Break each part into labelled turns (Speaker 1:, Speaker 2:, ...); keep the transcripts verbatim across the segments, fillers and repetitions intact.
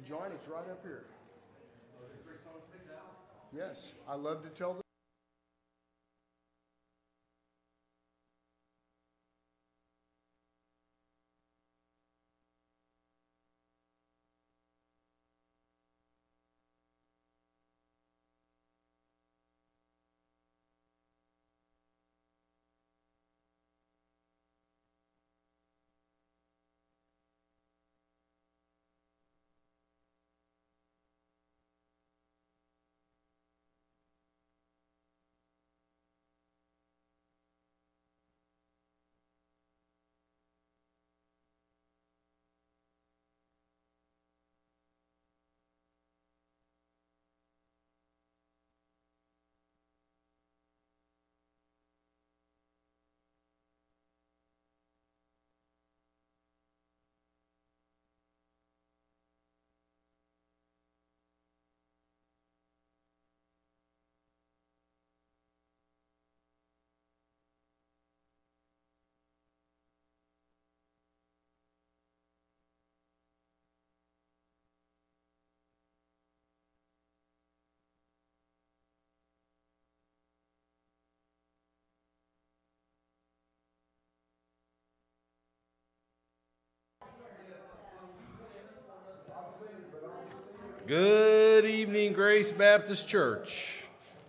Speaker 1: join, it's right up here. Yes, I love to tell the
Speaker 2: Good evening, Grace Baptist Church.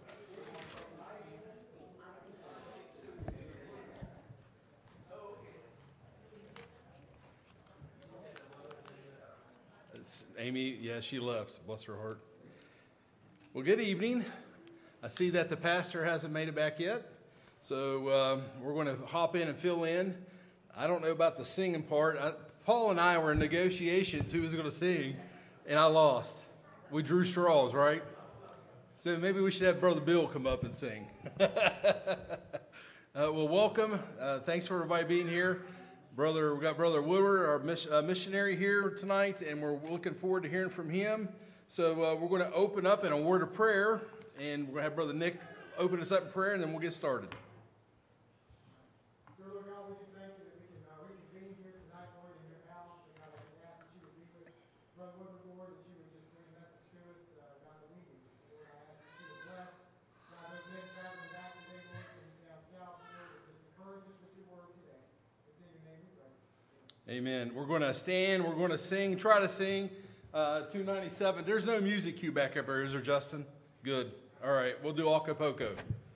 Speaker 2: It's Amy, yeah, she left. Bless her heart. Well, good evening. I see that the pastor hasn't made it back yet, so um, we're going to hop in and fill in. I don't know about the singing part. I, Paul and I were in negotiations who was going to sing, and I lost. We drew straws, right? So maybe we should have Brother Bill come up and sing. uh, well, welcome. Uh, thanks for everybody being here. Brother, we got Brother Woodward, our miss, uh, missionary here tonight, and we're looking forward to hearing from him. So uh, we're going to open up in a word of prayer, and we're going to have Brother Nick open us up in prayer, and then we'll get started. Amen. We're going to stand. We're going to sing. Try to sing uh, two ninety-seven. There's no music cue back up there, is there, Justin? Good. All right. We'll do Acapulco.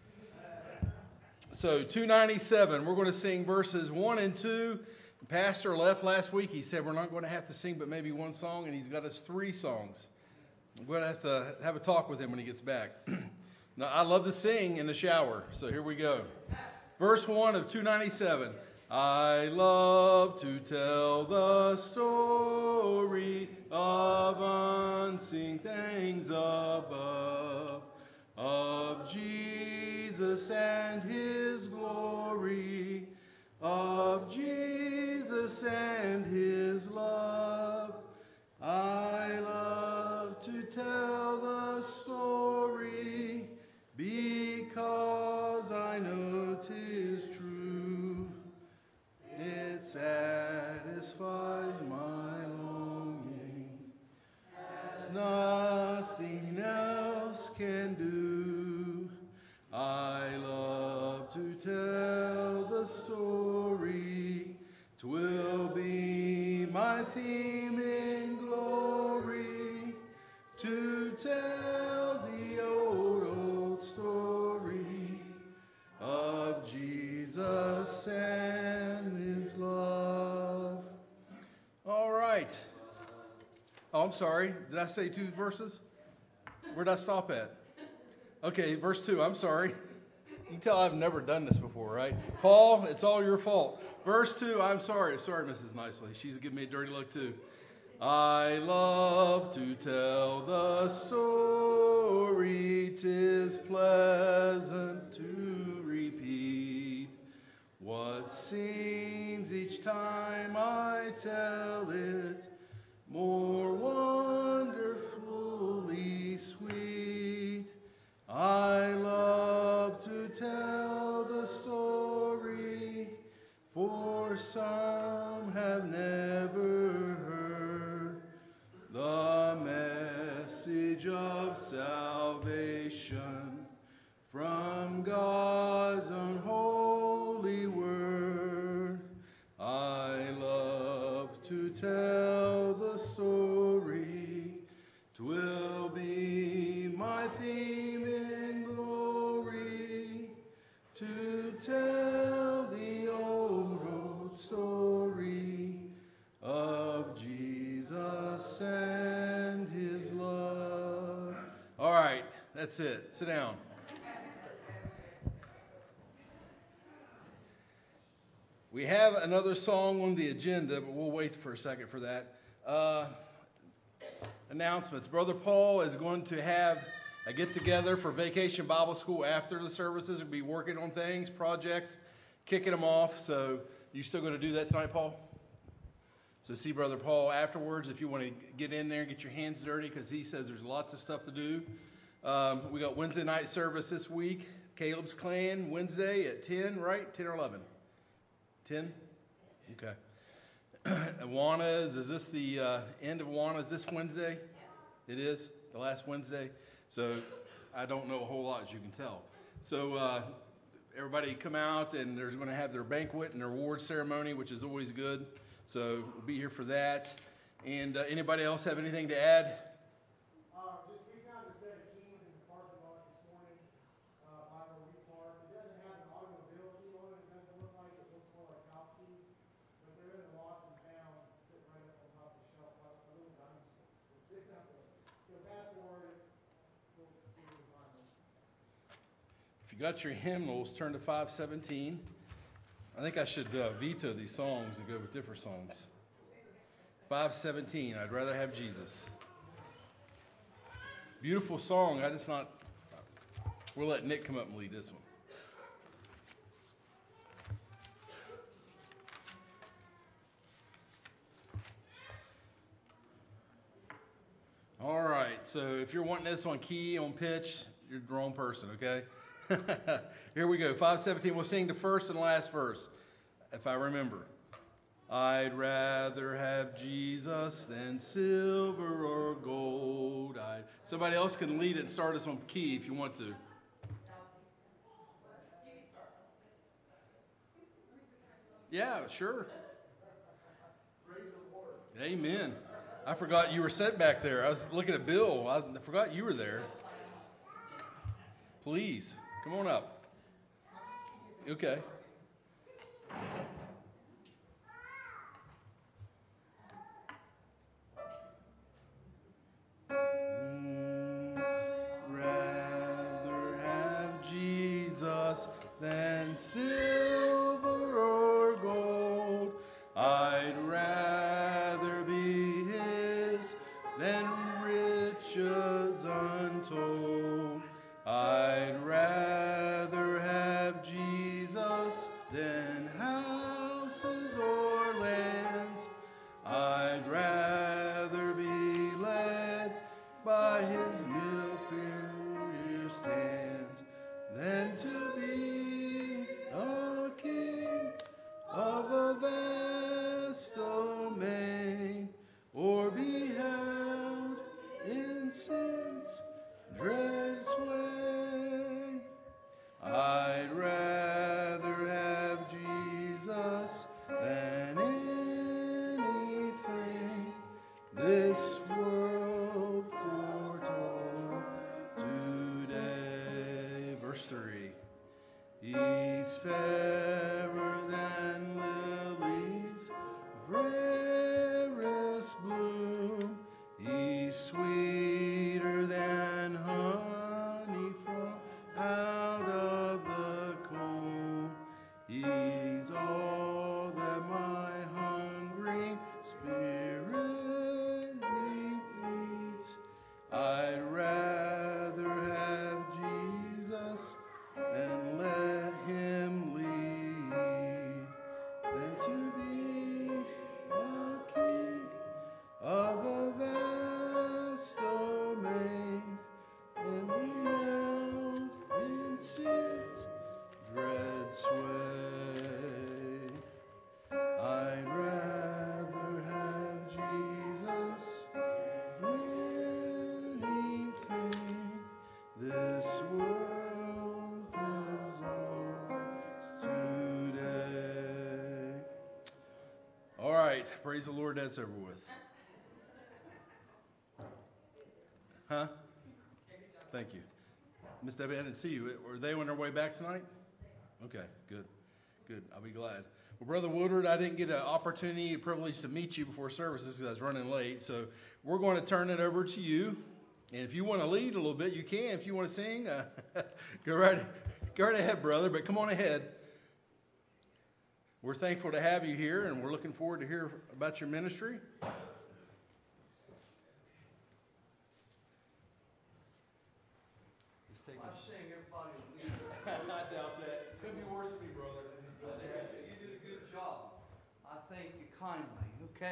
Speaker 2: So two ninety-seven. We're going to sing verses one and two. The pastor left last week. He said we're not going to have to sing but maybe one song, and he's got us three songs. We're going to have to have a talk with him when he gets back. Now, I love to sing in the shower, so here we go. Verse one of two ninety-seven. I love to tell the story of unseen things above, of Jesus and his glory, of Jesus and his love. I love to tell the story because I know 'tis true. It satisfies my longing, as nothing else can do. I love to tell the story, 'twill be my theme in glory, to tell the old, old story of Jesus and his love. All right. Oh, I'm sorry. Did I say two verses? Where'd I stop at? Okay, verse two. I'm sorry. You can tell I've never done this before, right? Paul, it's all your fault. Verse two. I'm sorry. Sorry, Missus Nicely. She's giving me a dirty look too. I love to tell the story, 'tis pleasant to repeat what seems each time I tell it more wonderfully sweet. I love to tell the story, for some have never heard the to tell the old old story of Jesus and his love. All right, that's it. Sit down. We have another song on the agenda, but we'll wait for a second for that. Uh, announcements. Brother Paul is going to have a get-together for Vacation Bible School after the services. We'll be working on things, projects, kicking them off. So you still going to do that tonight, Paul? So see Brother Paul afterwards if you want to get in there and get your hands dirty, because he says there's lots of stuff to do. Um, we got Wednesday night service this week. Caleb's Clan, Wednesday at ten, right? ten or eleven? ten? Okay. Awana's, is this the uh, end of Awana's this Wednesday? It is, the last Wednesday. So I don't know a whole lot, as you can tell. So uh, everybody come out, and they're going to have their banquet and their award ceremony, which is always good. So we'll be here for that. And uh, anybody else have anything to add?
Speaker 3: Uh, just we found a set of keys in the parking lot this morning uh, by where we park. It doesn't have an automobile key on it. It doesn't look like it. It looks more like house keys. But they're in the lost and found, sitting right up on top of the shelf, by a little diamond store. It's sitting up there. So pass the word. We'll see if we can find them.
Speaker 2: If you got your hymnals, turn to five seventeen. I think I should uh, veto these songs and go with different songs. five seventeen, I'd rather have Jesus. Beautiful song. I just not. We'll let Nick come up and lead this one. All right. So if you're wanting this on key, on pitch, you're the wrong person. Okay. Here we go. five seventeen. We'll sing the first and last verse, if I remember. I'd rather have Jesus than silver or gold. I... Somebody else can lead it and start us on key if you want to. Yeah, sure. Amen. I forgot you were set back there. I was looking at Bill. I forgot you were there. Please, come on up. Okay. Rather have Jesus than silver or gold. I'd rather be his than riches untold. I'd rather have Jesus than houses or lands. I'd rather be led by his nail-pierced hands than to be a king of a vast domain, or be held in sin's dread sway. I'd rather have Jesus than anything this world foretold today. Verse three. He's fairer than lilies of rarest bloom. He's sweeter than honey from out of the comb. He's all that my hungering spirit needs. I'd rather have Jesus and let him lead than to be a king of a vast domain and be held in sin's dread sway. I'd rather have Jesus than anything this world has lost today. All right, praise the Lord, that's over with. Huh? Thank you. Miss Debbie, I didn't see you. Were they on their way back tonight? Okay, good. Good. I'll be glad. Well, Brother Woodward, I didn't get an opportunity, a privilege to meet you before services because I was running late. So we're going to turn it over to you. And if you want to lead a little bit, you can. If you want to sing, uh, go right, go right ahead, brother. But come on ahead. We're thankful to have you here, and we're looking forward to hear about your ministry. Just take
Speaker 4: I
Speaker 2: a...
Speaker 4: sing, everybody will leave.
Speaker 2: I doubt that. Could be worse than me, brother.
Speaker 4: I think you did a good job. I thank you kindly. Okay.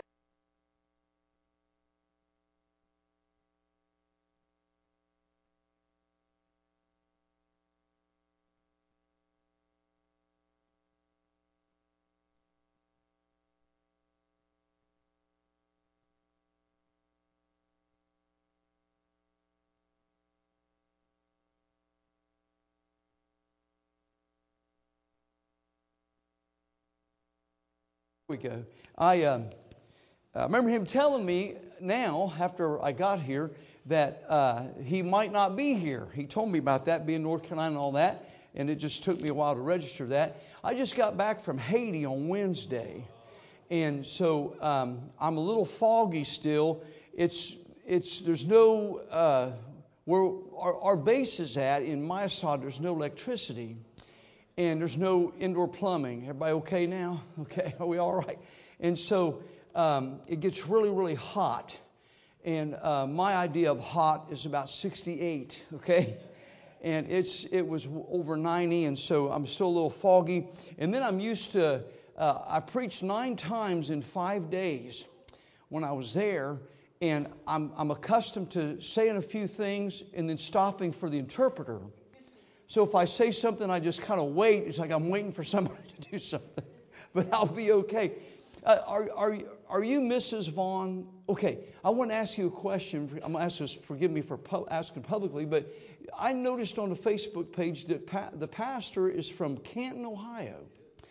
Speaker 4: We go. I, um, I remember him telling me now, after I got here, that uh, he might not be here. He told me about that, being North Carolina and all that, and it just took me a while to register that. I just got back from Haiti on Wednesday, and so um, I'm a little foggy still. It's it's there's no uh, where our, our base is at in Mysod. There's no electricity. And there's no indoor plumbing. Everybody okay now? Okay, are we all right? And so um, it gets really, really hot. And uh, my idea of hot is about sixty-eight, okay? And it's it was over ninety, and so I'm still a little foggy. And then I'm used to, uh, I preached nine times in five days when I was there. And I'm, I'm accustomed to saying a few things and then stopping for the interpreter. So if I say something, I just kind of wait. It's like I'm waiting for somebody to do something. But I'll be okay. Uh, are, are, are you Missus Vaughn? Okay, I want to ask you a question. I'm going to ask this, forgive me for pu- asking publicly, but I noticed on the Facebook page that pa- the pastor is from Canton, Ohio.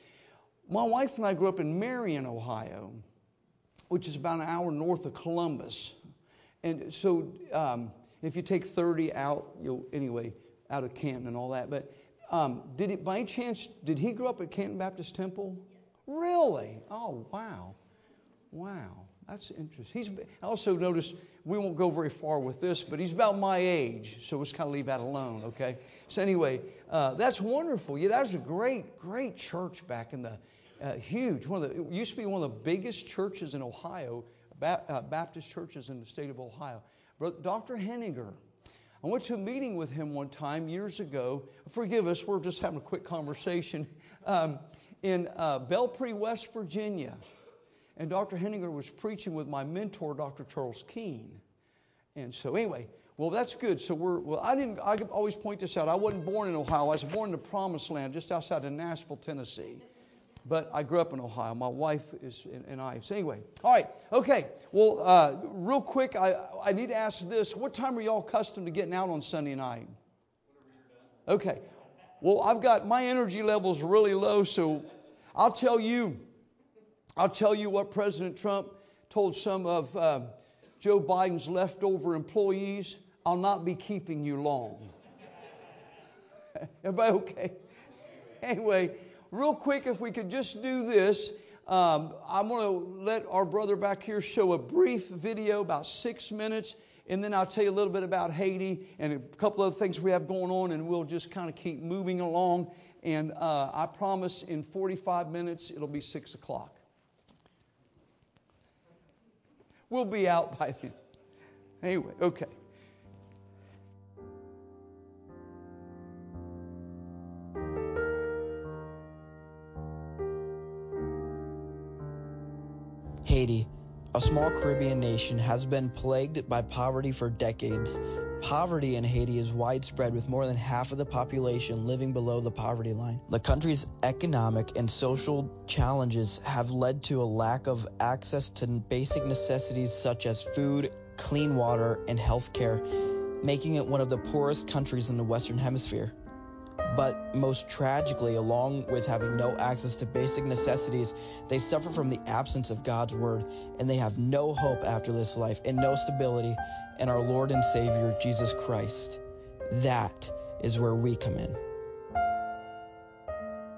Speaker 4: My wife and I grew up in Marion, Ohio, which is about an hour north of Columbus. And so um, if you take thirty out, you'll, anyway... out of Canton and all that, but um, did it by any chance, did he grow up at Canton Baptist Temple? Yes. Really? Oh, wow. Wow. That's interesting. He's. I also noticed, we won't go very far with this, but he's about my age, so let's kind of leave that alone, okay? So anyway, uh, that's wonderful. Yeah, that was a great, great church back in the, uh, huge, one of the, it used to be one of the biggest churches in Ohio, ba- uh, Baptist churches in the state of Ohio. But Doctor Henninger, I went to a meeting with him one time years ago. Forgive us, we're just having a quick conversation. Um, in uh, Belpre, West Virginia. And Doctor Henninger was preaching with my mentor, Doctor Charles Keene. And so anyway, well, that's good. So we're, well, I didn't, I always point this out. I wasn't born in Ohio. I was born in the Promised Land, just outside of Nashville, Tennessee. But I grew up in Ohio. My wife is, and I. So anyway, all right, okay. Well, uh, real quick, I, I need to ask this. What time are y'all accustomed to getting out on Sunday night? Whenever you're done. Okay. Well, I've got, my energy level's really low, so I'll tell you, I'll tell you what President Trump told some of uh, Joe Biden's leftover employees. I'll not be keeping you long. Everybody okay? Anyway. Real quick, if we could just do this, um, I'm going to let our brother back here show a brief video, about six minutes, and then I'll tell you a little bit about Haiti and a couple other things we have going on, and we'll just kind of keep moving along. And uh, I promise in forty-five minutes, it'll be six o'clock. We'll be out by then. Anyway, okay.
Speaker 5: Haiti, a small Caribbean nation, has been plagued by poverty for decades. Poverty in Haiti is widespread, with more than half of the population living below the poverty line. The country's economic and social challenges have led to a lack of access to basic necessities such as food, clean water, and health care, making it one of the poorest countries in the Western Hemisphere. But most tragically, along with having no access to basic necessities, they suffer from the absence of God's word, and they have no hope after this life and no stability in our Lord and Savior, Jesus Christ. That is where we come in.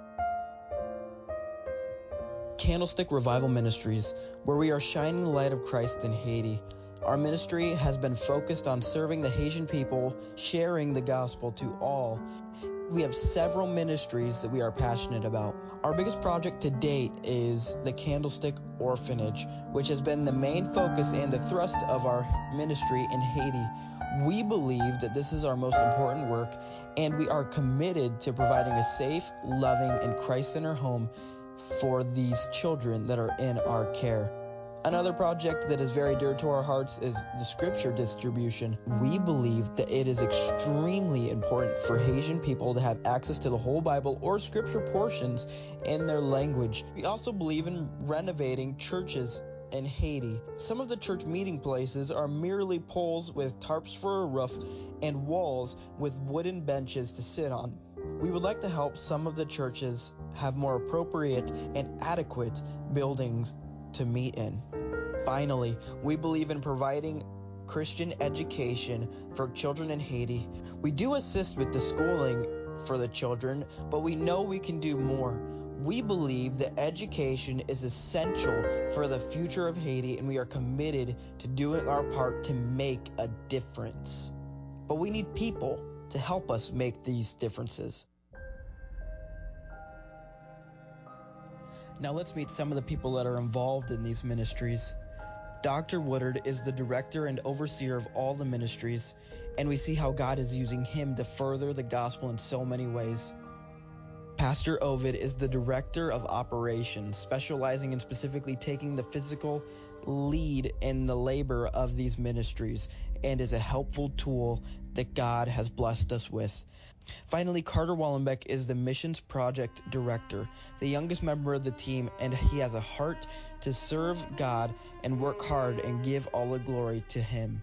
Speaker 5: Candlestick Revival Ministries, where we are shining the light of Christ in Haiti. Our ministry has been focused on serving the Haitian people, sharing the gospel to all. We have several ministries that we are passionate about. Our biggest project to date is the Candlestick Orphanage, which has been the main focus and the thrust of our ministry in Haiti. We believe that this is our most important work, and we are committed to providing a safe, loving, and Christ-centered home for these children that are in our care. Another project that is very dear to our hearts is the scripture distribution. We believe that it is extremely important for Haitian people to have access to the whole Bible or scripture portions in their language. We also believe in renovating churches in Haiti. Some of the church meeting places are merely poles with tarps for a roof and walls with wooden benches to sit on. We would like to help some of the churches have more appropriate and adequate buildings to meet in. Finally, we believe in providing Christian education for children in Haiti. We do assist with the schooling for the children, but we know we can do more. We believe that education is essential for the future of Haiti, and we are committed to doing our part to make a difference. But we need people to help us make these differences. Now let's meet some of the people that are involved in these ministries. Doctor Woodard is the director and overseer of all the ministries, and we see how God is using him to further the gospel in so many ways. Pastor Ovid is the director of operations, specializing in specifically taking the physical lead in the labor of these ministries, and is a helpful tool that God has blessed us with. Finally, Carter Wallenbeck is the missions project director, the youngest member of the team, and he has a heart to serve God and work hard and give all the glory to him.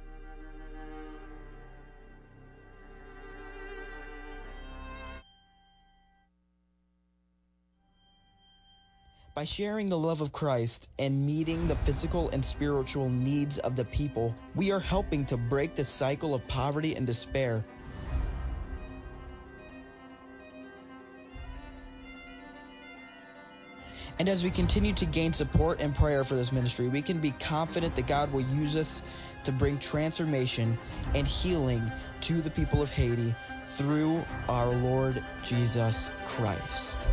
Speaker 5: By sharing the love of Christ and meeting the physical and spiritual needs of the people, we are helping to break the cycle of poverty and despair. And as we continue to gain support and prayer for this ministry, we can be confident that God will use us to bring transformation and healing to the people of Haiti through our Lord Jesus Christ.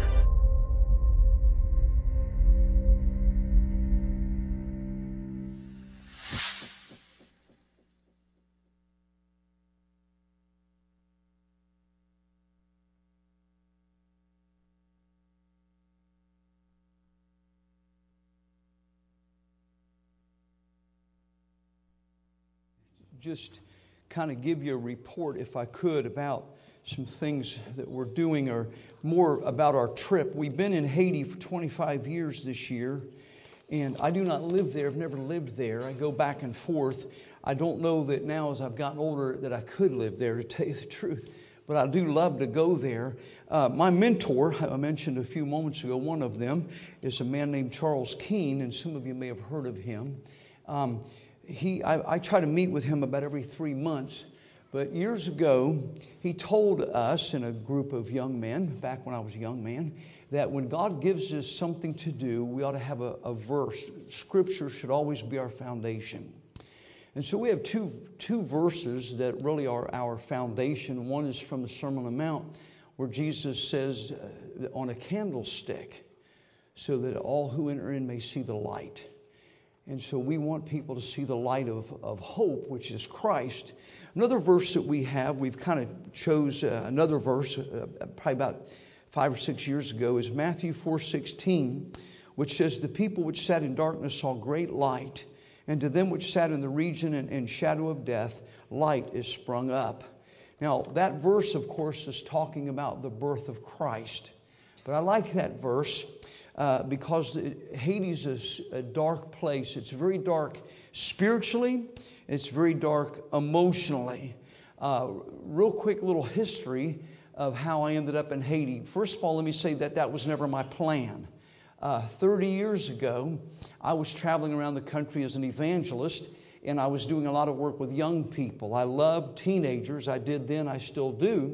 Speaker 4: Just kind of give you a report, if I could, about some things that we're doing, or more about our trip. We've been in Haiti for twenty-five years this year, and I do not live there. I've never lived there. I go back and forth. I don't know that now as I've gotten older that I could live there, to tell you the truth, but I do love to go there. Uh, my mentor, I mentioned a few moments ago, one of them is a man named Charles Keene, and some of you may have heard of him. Um, He, I, I try to meet with him about every three months. But years ago, he told us in a group of young men, back when I was a young man, that when God gives us something to do, we ought to have a, a verse. Scripture should always be our foundation. And so we have two, two verses that really are our foundation. One is from the Sermon on the Mount, where Jesus says, uh, on a candlestick, so that all who enter in may see the light. And so we want people to see the light of, of hope, which is Christ. Another verse that we have, we've kind of chose uh, another verse uh, probably about five or six years ago, is Matthew four sixteen, which says, the people which sat in darkness saw great light, and to them which sat in the region and, and shadow of death, light is sprung up. Now, that verse, of course, is talking about the birth of Christ. But I like that verse. Uh, because Haiti is a, a dark place. It's very dark spiritually. It's very dark emotionally. Uh, real quick little history of how I ended up in Haiti. First of all, let me say that that was never my plan. Uh, thirty years ago, I was traveling around the country as an evangelist, and I was doing a lot of work with young people. I loved teenagers. I did then. I still do.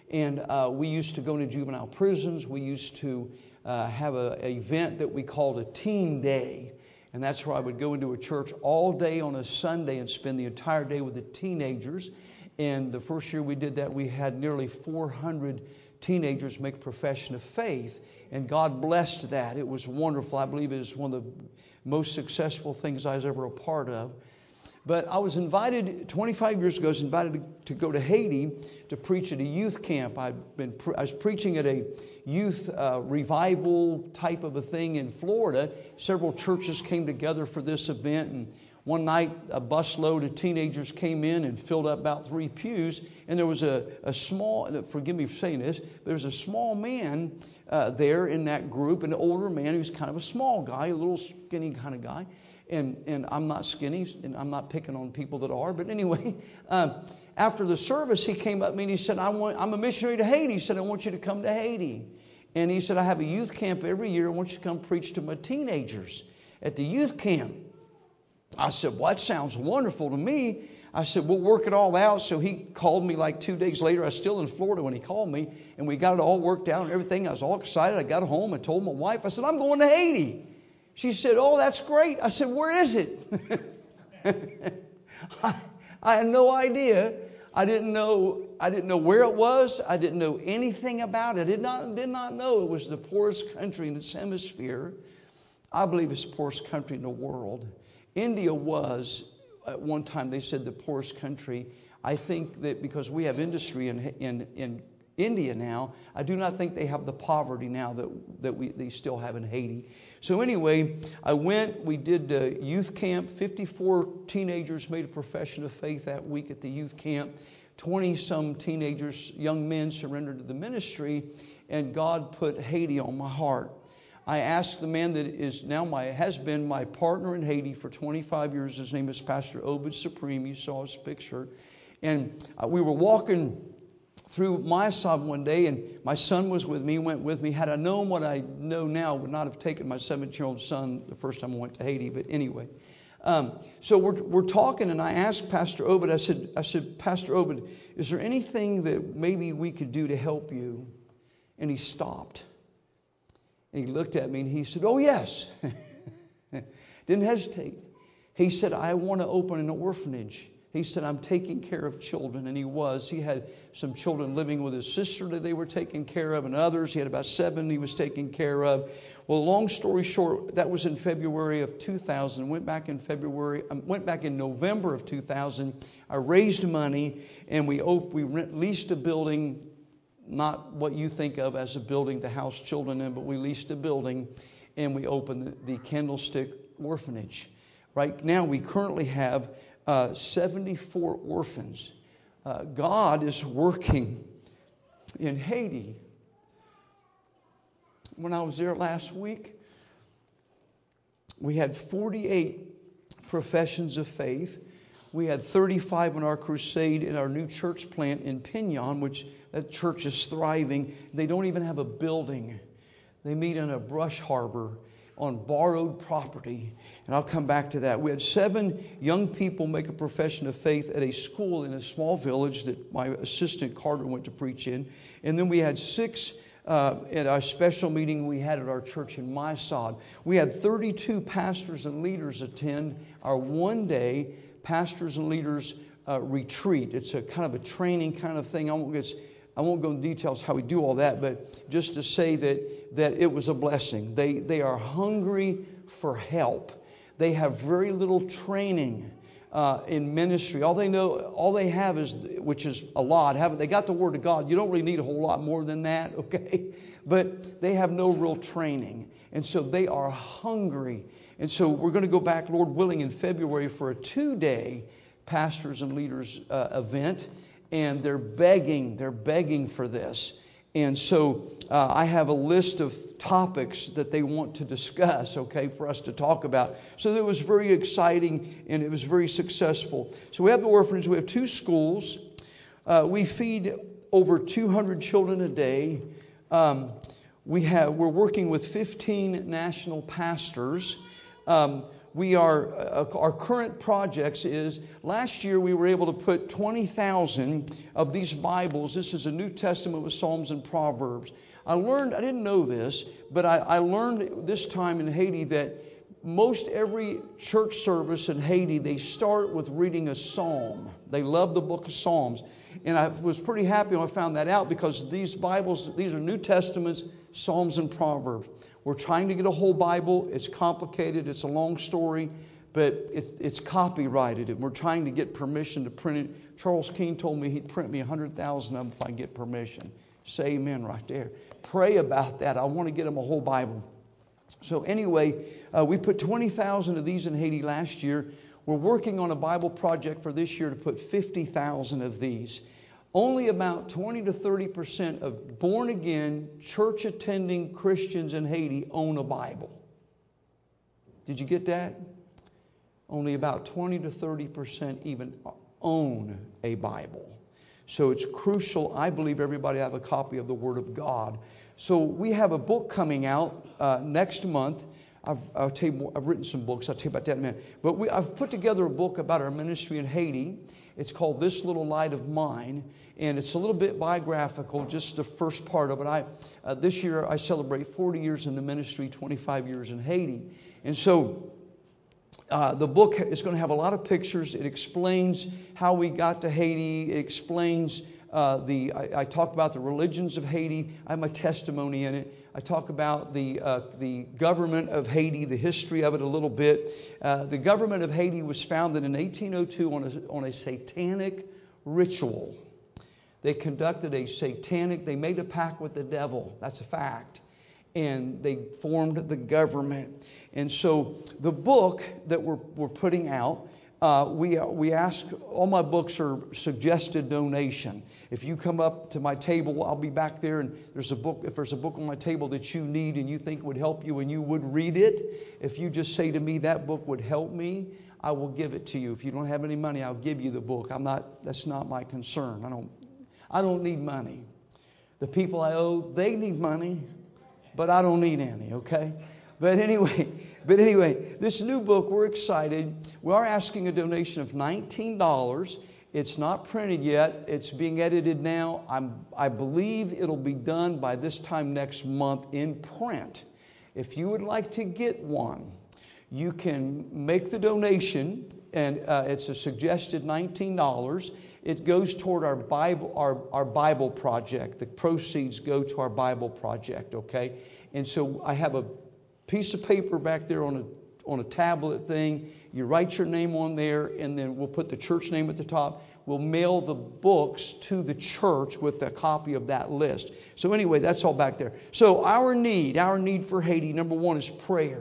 Speaker 4: And uh, we used to go to juvenile prisons. We used to uh, have a, a event that we called a teen day. And that's where I would go into a church all day on a Sunday and spend the entire day with the teenagers. And the first year we did that, we had nearly four hundred teenagers make a profession of faith. And God blessed that. It was wonderful. I believe it was one of the most successful things I was ever a part of. But I was invited, twenty-five years ago, I was invited to, to go to Haiti to preach at a youth camp. I'd been, I was preaching at a youth uh, revival type of a thing in Florida. Several churches came together for this event, and one night a busload of teenagers came in and filled up about three pews. And there was a, a small, forgive me for saying this, there was a small man uh, there in that group, an older man who was kind of a small guy, a little skinny kind of guy. And and I'm not skinny, and I'm not picking on people that are. But anyway, um, after the service, he came up to me and he said, I want, I'm a missionary to Haiti. He said, I want you to come to Haiti. And he said, I have a youth camp every year. I want you to come preach to my teenagers at the youth camp. I said, well, that sounds wonderful to me. I said, we'll work it all out. So he called me like two days later. I was still in Florida when he called me. And we got it all worked out and everything. I was all excited. I got home. I told my wife, I said, I'm going to Haiti. She said, oh, that's great. I said, where is it? I, I had no idea. I didn't know I didn't know where it was. I didn't know anything about it. I did not, did not know it was the poorest country in this hemisphere. I believe it's the poorest country in the world. India was, at one time they said, the poorest country. I think that because we have industry in in, in India now, I do not think they have the poverty now that that we they still have in Haiti. So anyway, I went, we did a youth camp. fifty-four teenagers made a profession of faith that week at the youth camp. twenty-some teenagers, young men, surrendered to the ministry, and God put Haiti on my heart. I asked the man that is now my has been my partner in Haiti for twenty-five years. His name is Pastor Obed Supreme. You saw his picture. And uh, we were walking through Maisab one day, and my son was with me, went with me. Had I known what I know now, would not have taken my seventeen-year-old son the first time I went to Haiti. But anyway, um, so we're we're talking, and I asked Pastor Obed. I said, I said, Pastor Obed, is there anything that maybe we could do to help you? And he stopped, and he looked at me, and he said, oh yes. Didn't hesitate. He said, I want to open an orphanage. He said, I'm taking care of children. And he was. He had some children living with his sister that they were taking care of, and others. He had about seven he was taking care of. Well, long story short, that was in February of two thousand. Went back in February. Um, went back in November of two thousand. I raised money, and we op- we rent, leased a building, not what you think of as a building to house children in, but we leased a building, and we opened the, the Candlestick Orphanage. Right now, we currently have Uh, seventy-four orphans. Uh, God is working in Haiti. When I was there last week, we had forty-eight professions of faith. We had thirty-five in our crusade in our new church plant in Pinyon, which that church is thriving. They don't even have a building. They meet in a brush harbor on borrowed property. And I'll come back to that. We had seven young people make a profession of faith at a school in a small village that my assistant Carter went to preach in. And then we had six uh, at our special meeting we had at our church in Maisab. We had thirty-two pastors and leaders attend our one-day pastors and leaders uh, retreat. It's a kind of a training kind of thing. I won't get I won't go into details how we do all that, but just to say that that it was a blessing. They they are hungry for help. They have very little training uh, in ministry. All they know, all they have is, which is a lot. Haven't they got the Word of God? You don't really need a whole lot more than that, okay? But they have no real training, and so they are hungry. And so we're going to go back, Lord willing, in February for a two-day pastors and leaders uh, event. And they're begging, they're begging for this. And so uh, I have a list of topics that they want to discuss, okay, for us to talk about. So it was very exciting, and it was very successful. So we have the orphanage. We have two schools. Uh, we feed over two hundred children a day. Um, we have, we're working with fifteen national pastors. Um, we are, uh, our current projects is, last year we were able to put twenty thousand of these Bibles. This is a New Testament with Psalms and Proverbs. I learned, I didn't know this, but I, I learned this time in Haiti that most every church service in Haiti, they start with reading a psalm. They love the book of Psalms. And I was pretty happy when I found that out, because these Bibles, these are New Testaments, Psalms and Proverbs. We're trying to get a whole Bible. It's complicated. It's a long story, but it, it's copyrighted. And we're trying to get permission to print it. Charles King told me he'd print me one hundred thousand of them if I get permission. Say amen right there. Pray about that. I want to get them a whole Bible. So anyway, uh, we put twenty thousand of these in Haiti last year. We're working on a Bible project for this year to put fifty thousand of these. Only about twenty to thirty percent of born-again, church-attending Christians in Haiti own a Bible. Did you get that? Only about twenty to thirty percent even own a Bible. So it's crucial, I believe, everybody have a copy of the Word of God. So we have a book coming out uh, next month. I've, I'll tell you more, I've written some books. I'll tell you about that in a minute. But we, I've put together a book about our ministry in Haiti. It's called This Little Light of Mine. And it's a little bit biographical, just the first part of it. I, uh, this year I celebrate forty years in the ministry, twenty-five years in Haiti. And so uh, the book is going to have a lot of pictures. It explains how we got to Haiti. It explains uh, the, I, I talk about the religions of Haiti. I have my testimony in it. I talk about the uh, the government of Haiti, the history of it a little bit. Uh, the government of Haiti was founded in eighteen oh two on a, on a satanic ritual. They conducted a satanic, they made a pact with the devil. That's a fact. And they formed the government. And so the book that we're, we're putting out, uh, we, we ask, all my books are suggested donation. If you come up to my table, I'll be back there, and there's a book, if there's a book on my table that you need and you think would help you and you would read it, if you just say to me, that book would help me, I will give it to you. If you don't have any money, I'll give you the book. I'm not, that's not my concern. I don't I don't need money. The people I owe, they need money, but I don't need any, okay? But anyway, but anyway, this new book, we're excited. We are asking a donation of nineteen dollars. It's not printed yet. It's being edited now. I'm, I believe it'll be done by this time next month in print. If you would like to get one, you can make the donation, and uh, it's a suggested nineteen dollars. It goes toward our Bible, our, our Bible project. The proceeds go to our Bible project, okay? And so I have a piece of paper back there on a on a tablet thing. You write your name on there, and then we'll put the church name at the top. We'll mail the books to the church with a copy of that list. So anyway, that's all back there. So our need, our need for Haiti, number one is prayer.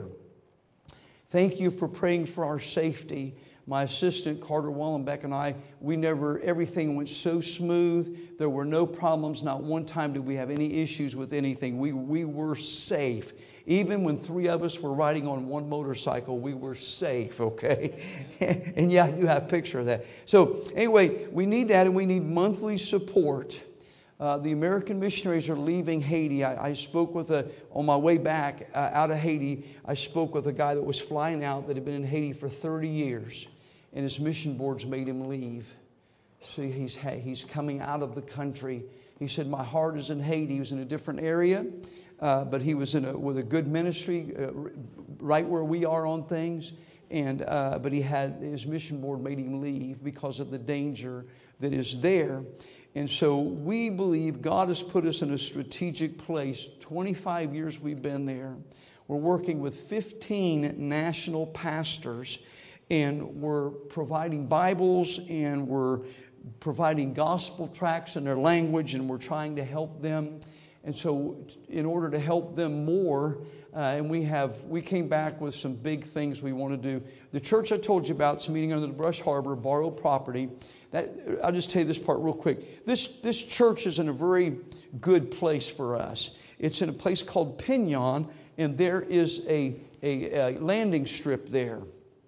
Speaker 4: Thank you for praying for our safety. My assistant, Carter Wallenbeck, and I, we never, everything went so smooth. There were no problems. Not one time did we have any issues with anything. We, we were safe. Even when three of us were riding on one motorcycle, we were safe, okay? And yeah, I do have a picture of that. So anyway, we need that, and we need monthly support. Uh, the American missionaries are leaving Haiti. I, I spoke with a, on my way back uh, out of Haiti, I spoke with a guy that was flying out that had been in Haiti for thirty years. And his mission boards made him leave. So he's he's coming out of the country. He said, my heart is in Haiti. He was in a different area, uh, but he was in a, with a good ministry, uh, right where we are on things. And uh, but he had his mission board made him leave because of the danger that is there. And so we believe God has put us in a strategic place. twenty-five years we've been there. We're working with fifteen national pastors. And we're providing Bibles, and we're providing gospel tracts in their language, and we're trying to help them. And so in order to help them more, uh, and we have we came back with some big things we want to do. The church I told you about is meeting under the Brush Harbor, borrowed property. That, I'll just tell you this part real quick. This, this church is in a very good place for us. It's in a place called Pinion, and there is a, a, a landing strip there.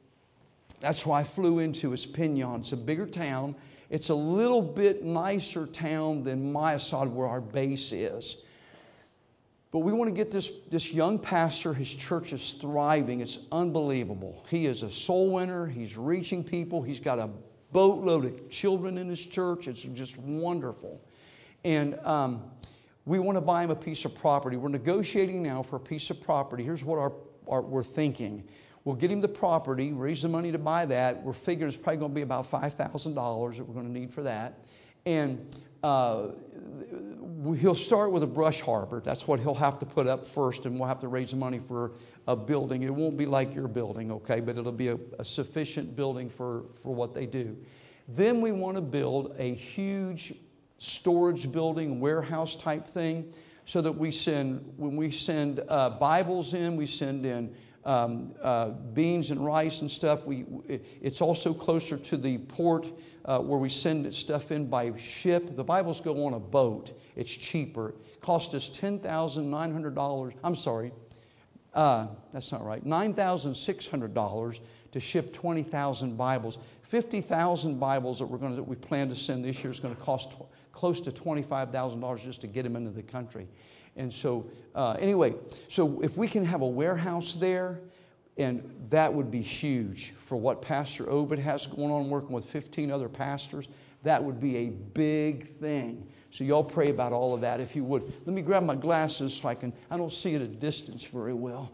Speaker 4: That's why I flew into is Pinion. It's a bigger town. It's a little bit nicer town than Mayasad, where our base is. But we want to get this, this young pastor, his church is thriving. It's unbelievable. He is a soul winner. He's reaching people. He's got a boatload of children in his church. It's just wonderful. And um, we want to buy him a piece of property. We're negotiating now for a piece of property. Here's what our, our we're thinking. We'll get him the property, raise the money to buy that. We're figuring it's probably going to be about five thousand dollars that we're going to need for that. And uh, he'll start with a brush harbor. That's what he'll have to put up first, and we'll have to raise the money for a building. It won't be like your building, okay, but it'll be a, a sufficient building for, for what they do. Then we want to build a huge storage building, warehouse type thing, so that we send, when we send uh, Bibles in, we send in Um, uh, beans and rice and stuff. We it, it's also closer to the port uh, where we send stuff in by ship. The Bibles go on a boat. It's cheaper. It cost us ten thousand nine hundred dollars. I'm sorry, uh, that's not right. nine thousand six hundred dollars to ship twenty thousand Bibles. fifty thousand Bibles that we're going to that we plan to send this year is going to cost t- close to twenty-five thousand dollars just to get them into the country. And so, uh, anyway, so if we can have a warehouse there, and that would be huge for what Pastor Ovid has going on, working with fifteen other pastors. That would be a big thing. So y'all pray about all of that if you would. Let me grab my glasses so I can, I don't see at a distance very well.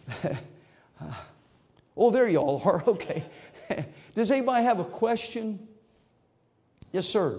Speaker 4: Oh, there y'all are. Okay. Does anybody have a question? Yes, sir.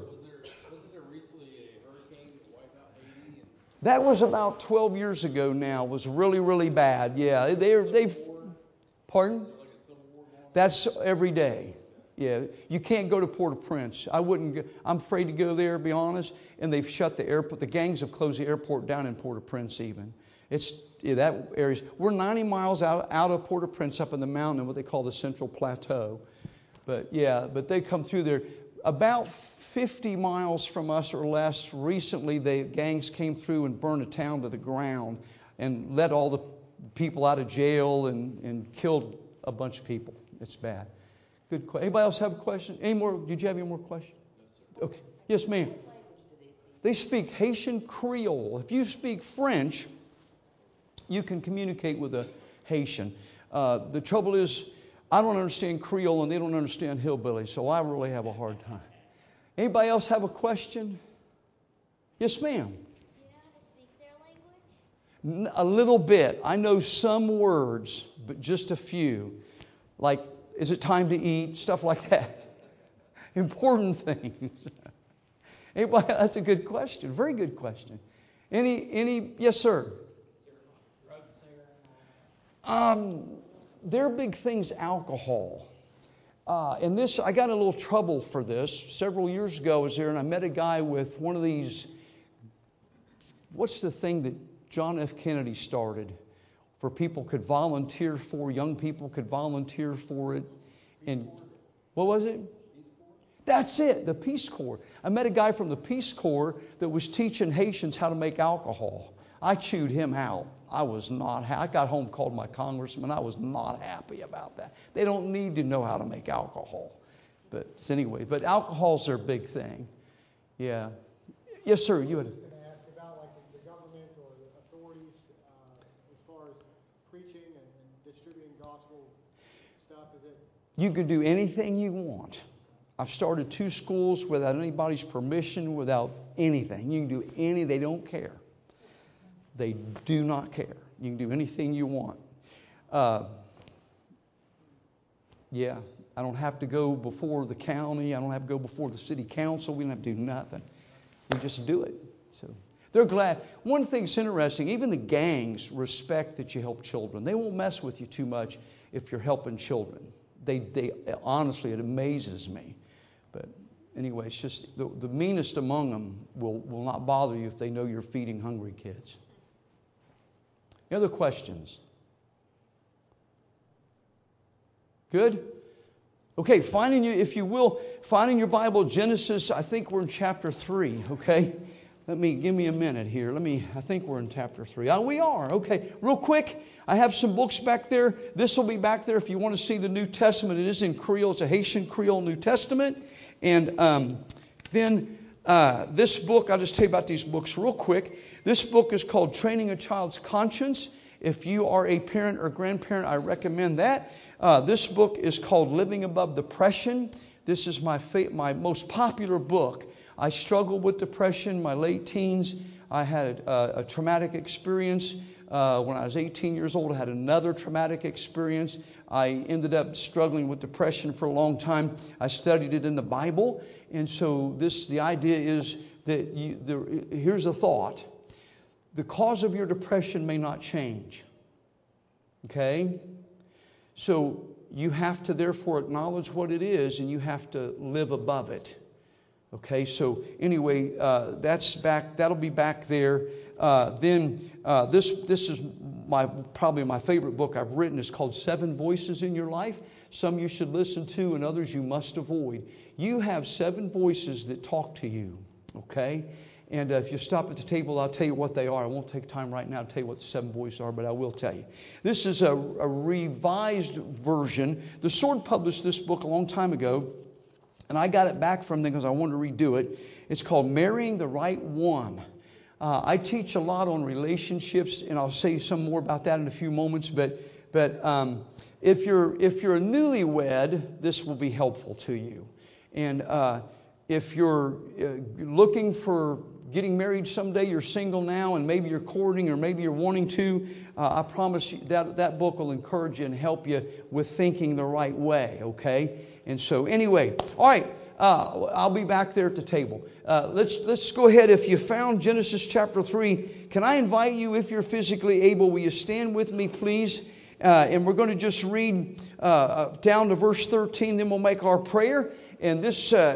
Speaker 4: That was about twelve years ago now. It was really, really bad. Yeah, they're, they've... Pardon? That's every day. Yeah, you can't go to Port-au-Prince. I wouldn't go, I'm afraid to go there, to be honest. And they've shut the airport. The gangs have closed the airport down in Port-au-Prince even. It's, yeah, that area. We're ninety miles out, out of Port-au-Prince up in the mountain in what they call the Central Plateau. But yeah, but they come through there. About fifty miles from us or less, recently the gangs came through and burned a town to the ground and let all the people out of jail and, and killed a bunch of people. It's bad. Good question. Anybody else have a question? Any more? Did you have any more questions? Okay. Yes, ma'am. They speak Haitian Creole. If you speak French, you can communicate with a Haitian. Uh, the trouble is, I don't understand Creole and they don't understand hillbilly, so I really have a hard time. Anybody else have a question? Yes, ma'am. Do
Speaker 6: you know how to speak their language?
Speaker 4: A little bit. I know some words, but just a few. Like, is it time to eat? Stuff like that. Important things. Anybody? That's a good question. Very good question. Any? Any? Yes, sir. Um, their big thing's alcohol. Uh, and this, I got in a little trouble for this. Several years ago, I was there and I met a guy with one of these, what's the thing that John F. Kennedy started for people could volunteer for, young people could volunteer for it. And what was it? That's it, the Peace Corps. I met a guy from the Peace Corps that was teaching Haitians how to make alcohol. I chewed him out. I was not happy. I got home, called my congressman. I was not happy about that. They don't need to know how to make alcohol. But anyway, but alcohol's their big thing. Yeah. Yes, sir. You had.
Speaker 3: I was going to ask about like the, the government or the authorities uh, as far as preaching and, and distributing gospel stuff. Is it?
Speaker 4: You can do anything you want. I've started two schools without anybody's permission, without anything. You can do any. They don't care. They do not care. You can do anything you want. Uh, yeah, I don't have to go before the county. I don't have to go before the city council. We don't have to do nothing. We just do it. So they're glad. One thing's interesting. Even the gangs respect that you help children. They won't mess with you too much if you're helping children. They, they honestly, it amazes me. But anyway, it's just the, the meanest among them will, will not bother you if they know you're feeding hungry kids. Any other questions? Good? Okay, finding you, if you will, finding your Bible, Genesis, I think we're in chapter three, okay? Let me, give me a minute here. Let me, I think we're in chapter three. Oh, we are, okay. Real quick, I have some books back there. This will be back there if you want to see the New Testament. It is in Creole. It's a Haitian Creole New Testament. And um, then Uh, this book, I'll just tell you about these books real quick. This book is called Training a Child's Conscience. If you are a parent or grandparent, I recommend that. Uh, this book is called Living Above Depression. This is my fa- my most popular book. I struggled with depression in my late teens. I had a, a traumatic experience. Uh, when I was eighteen years old, I had another traumatic experience. I ended up struggling with depression for a long time. I studied it in the Bible. And so this, the idea is that you, the, here's a thought. The cause of your depression may not change. Okay? So you have to therefore acknowledge what it is, and you have to live above it. Okay, so anyway, uh, that's back. That'll be back there. Uh, then uh, this this is my probably my favorite book I've written. It's called Seven Voices in Your Life. Some you should listen to, and others you must avoid. You have seven voices that talk to you. Okay, and uh, if you stop at the table, I'll tell you what they are. I won't take time right now to tell you what the seven voices are, but I will tell you. This is a, a revised version. The Sword published this book a long time ago. And I got it back from them because I wanted to redo it. It's called Marrying the Right One. Uh, I teach a lot on relationships, and I'll say some more about that in a few moments. But but um, if you're if you're a newlywed, this will be helpful to you. And uh, if you're uh, looking for getting married someday, you're single now, and maybe you're courting, or maybe you're wanting to, uh, I promise you that that book will encourage you and help you with thinking the right way. Okay. And so anyway, all right, uh, I'll be back there at the table. Uh, let's let's go ahead. If you found Genesis chapter three, can I invite you, if you're physically able, will you stand with me, please? Uh, and we're going to just read uh, down to verse thirteen, then we'll make our prayer. And this uh,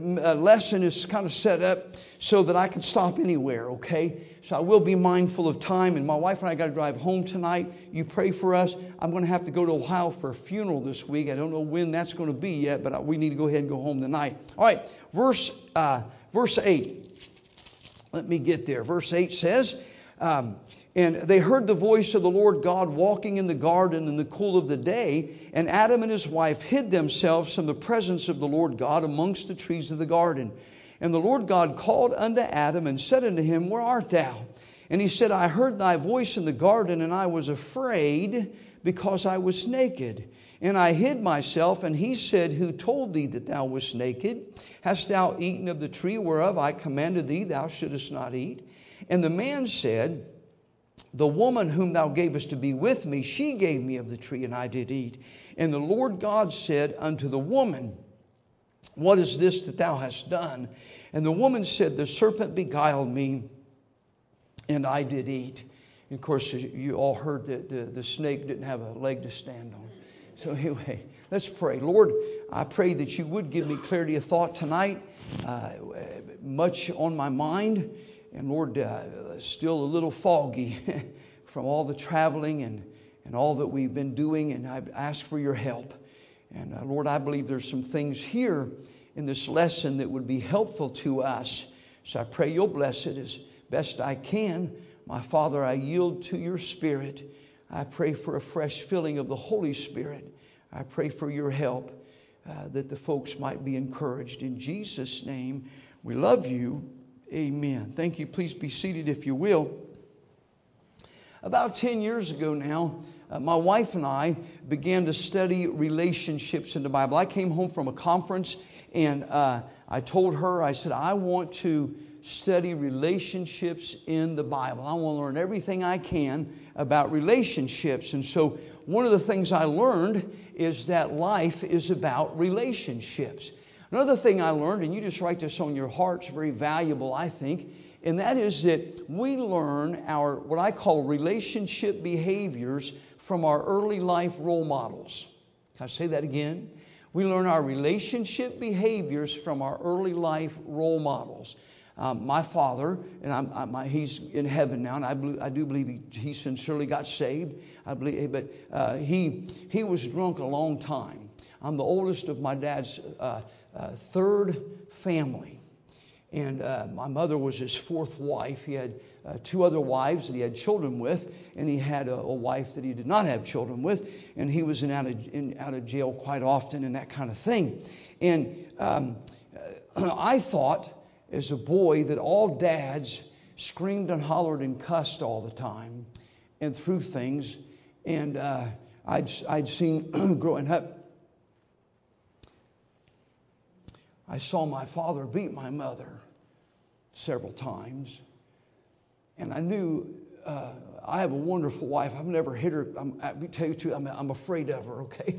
Speaker 4: lesson is kind of set up so that I can stop anywhere, okay? So I will be mindful of time. And my wife and I got to drive home tonight. You pray for us. I'm going to have to go to Ohio for a funeral this week. I don't know when that's going to be yet, but we need to go ahead and go home tonight. All right, verse uh, verse eight. Let me get there. Verse eight says, um, and they heard the voice of the Lord God walking in the garden in the cool of the day, and Adam and his wife hid themselves from the presence of the Lord God amongst the trees of the garden. And the Lord God called unto Adam and said unto him, Where art thou? And he said, I heard thy voice in the garden, and I was afraid, because I was naked. And I hid myself. And he said, Who told thee that thou wast naked? Hast thou eaten of the tree whereof I commanded thee thou shouldest not eat? And the man said, The woman whom thou gavest to be with me, she gave me of the tree, and I did eat. And the Lord God said unto the woman, What is this that thou hast done? And the woman said, The serpent beguiled me, and I did eat. And of course, you all heard that the, the snake didn't have a leg to stand on. So anyway, let's pray. Lord, I pray that you would give me clarity of thought tonight. Uh, much on my mind. And Lord, uh, still a little foggy from all the traveling and, and all that we've been doing. And I ask for your help. And uh, Lord, I believe there's some things here in this lesson that would be helpful to us. So I pray you'll bless it as best I can. My Father, I yield to your Spirit. I pray for a fresh filling of the Holy Spirit. I pray for your help uh, that the folks might be encouraged. In Jesus' name, we love you. Amen. Thank you. Please be seated if you will. About ten years ago now, uh, my wife and I began to study relationships in the Bible. I came home from a conference and uh, I told her, I said, I want to study relationships in the Bible. I want to learn everything I can about relationships. And so one of the things I learned is that life is about relationships. Another thing I learned, and you just write this on your heart, it's very valuable, I think, and that is that we learn our, what I call relationship behaviors from our early life role models. Can I say that again? We learn our relationship behaviors from our early life role models. Um, my father, and I'm, I'm, he's in heaven now, and I, believe, I do believe he, he sincerely got saved. I believe, but uh, he he was drunk a long time. I'm the oldest of my dad's uh, uh, third family. And uh, my mother was his fourth wife. He had uh, two other wives that he had children with, and he had a, a wife that he did not have children with. And he was in out of in, out of jail quite often, and that kind of thing. And um, I thought, as a boy that all dads screamed and hollered and cussed all the time and threw things. And uh, I'd, I'd seen growing up, I saw my father beat my mother several times. And I knew uh, I have a wonderful wife. I've never hit her. I'm, I tell you too, I'm, I'm afraid of her, okay?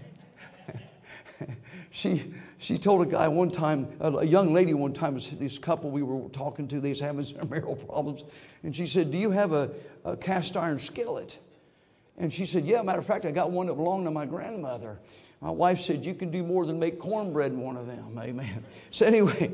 Speaker 4: She she told a guy one time, a young lady one time, this couple we were talking to, they was having some marital problems, and she said, "Do you have a, a cast iron skillet?" And she said, "Yeah, matter of fact, I got one that belonged to my grandmother." My wife said, "You can do more than make cornbread in one of them." Amen. So anyway,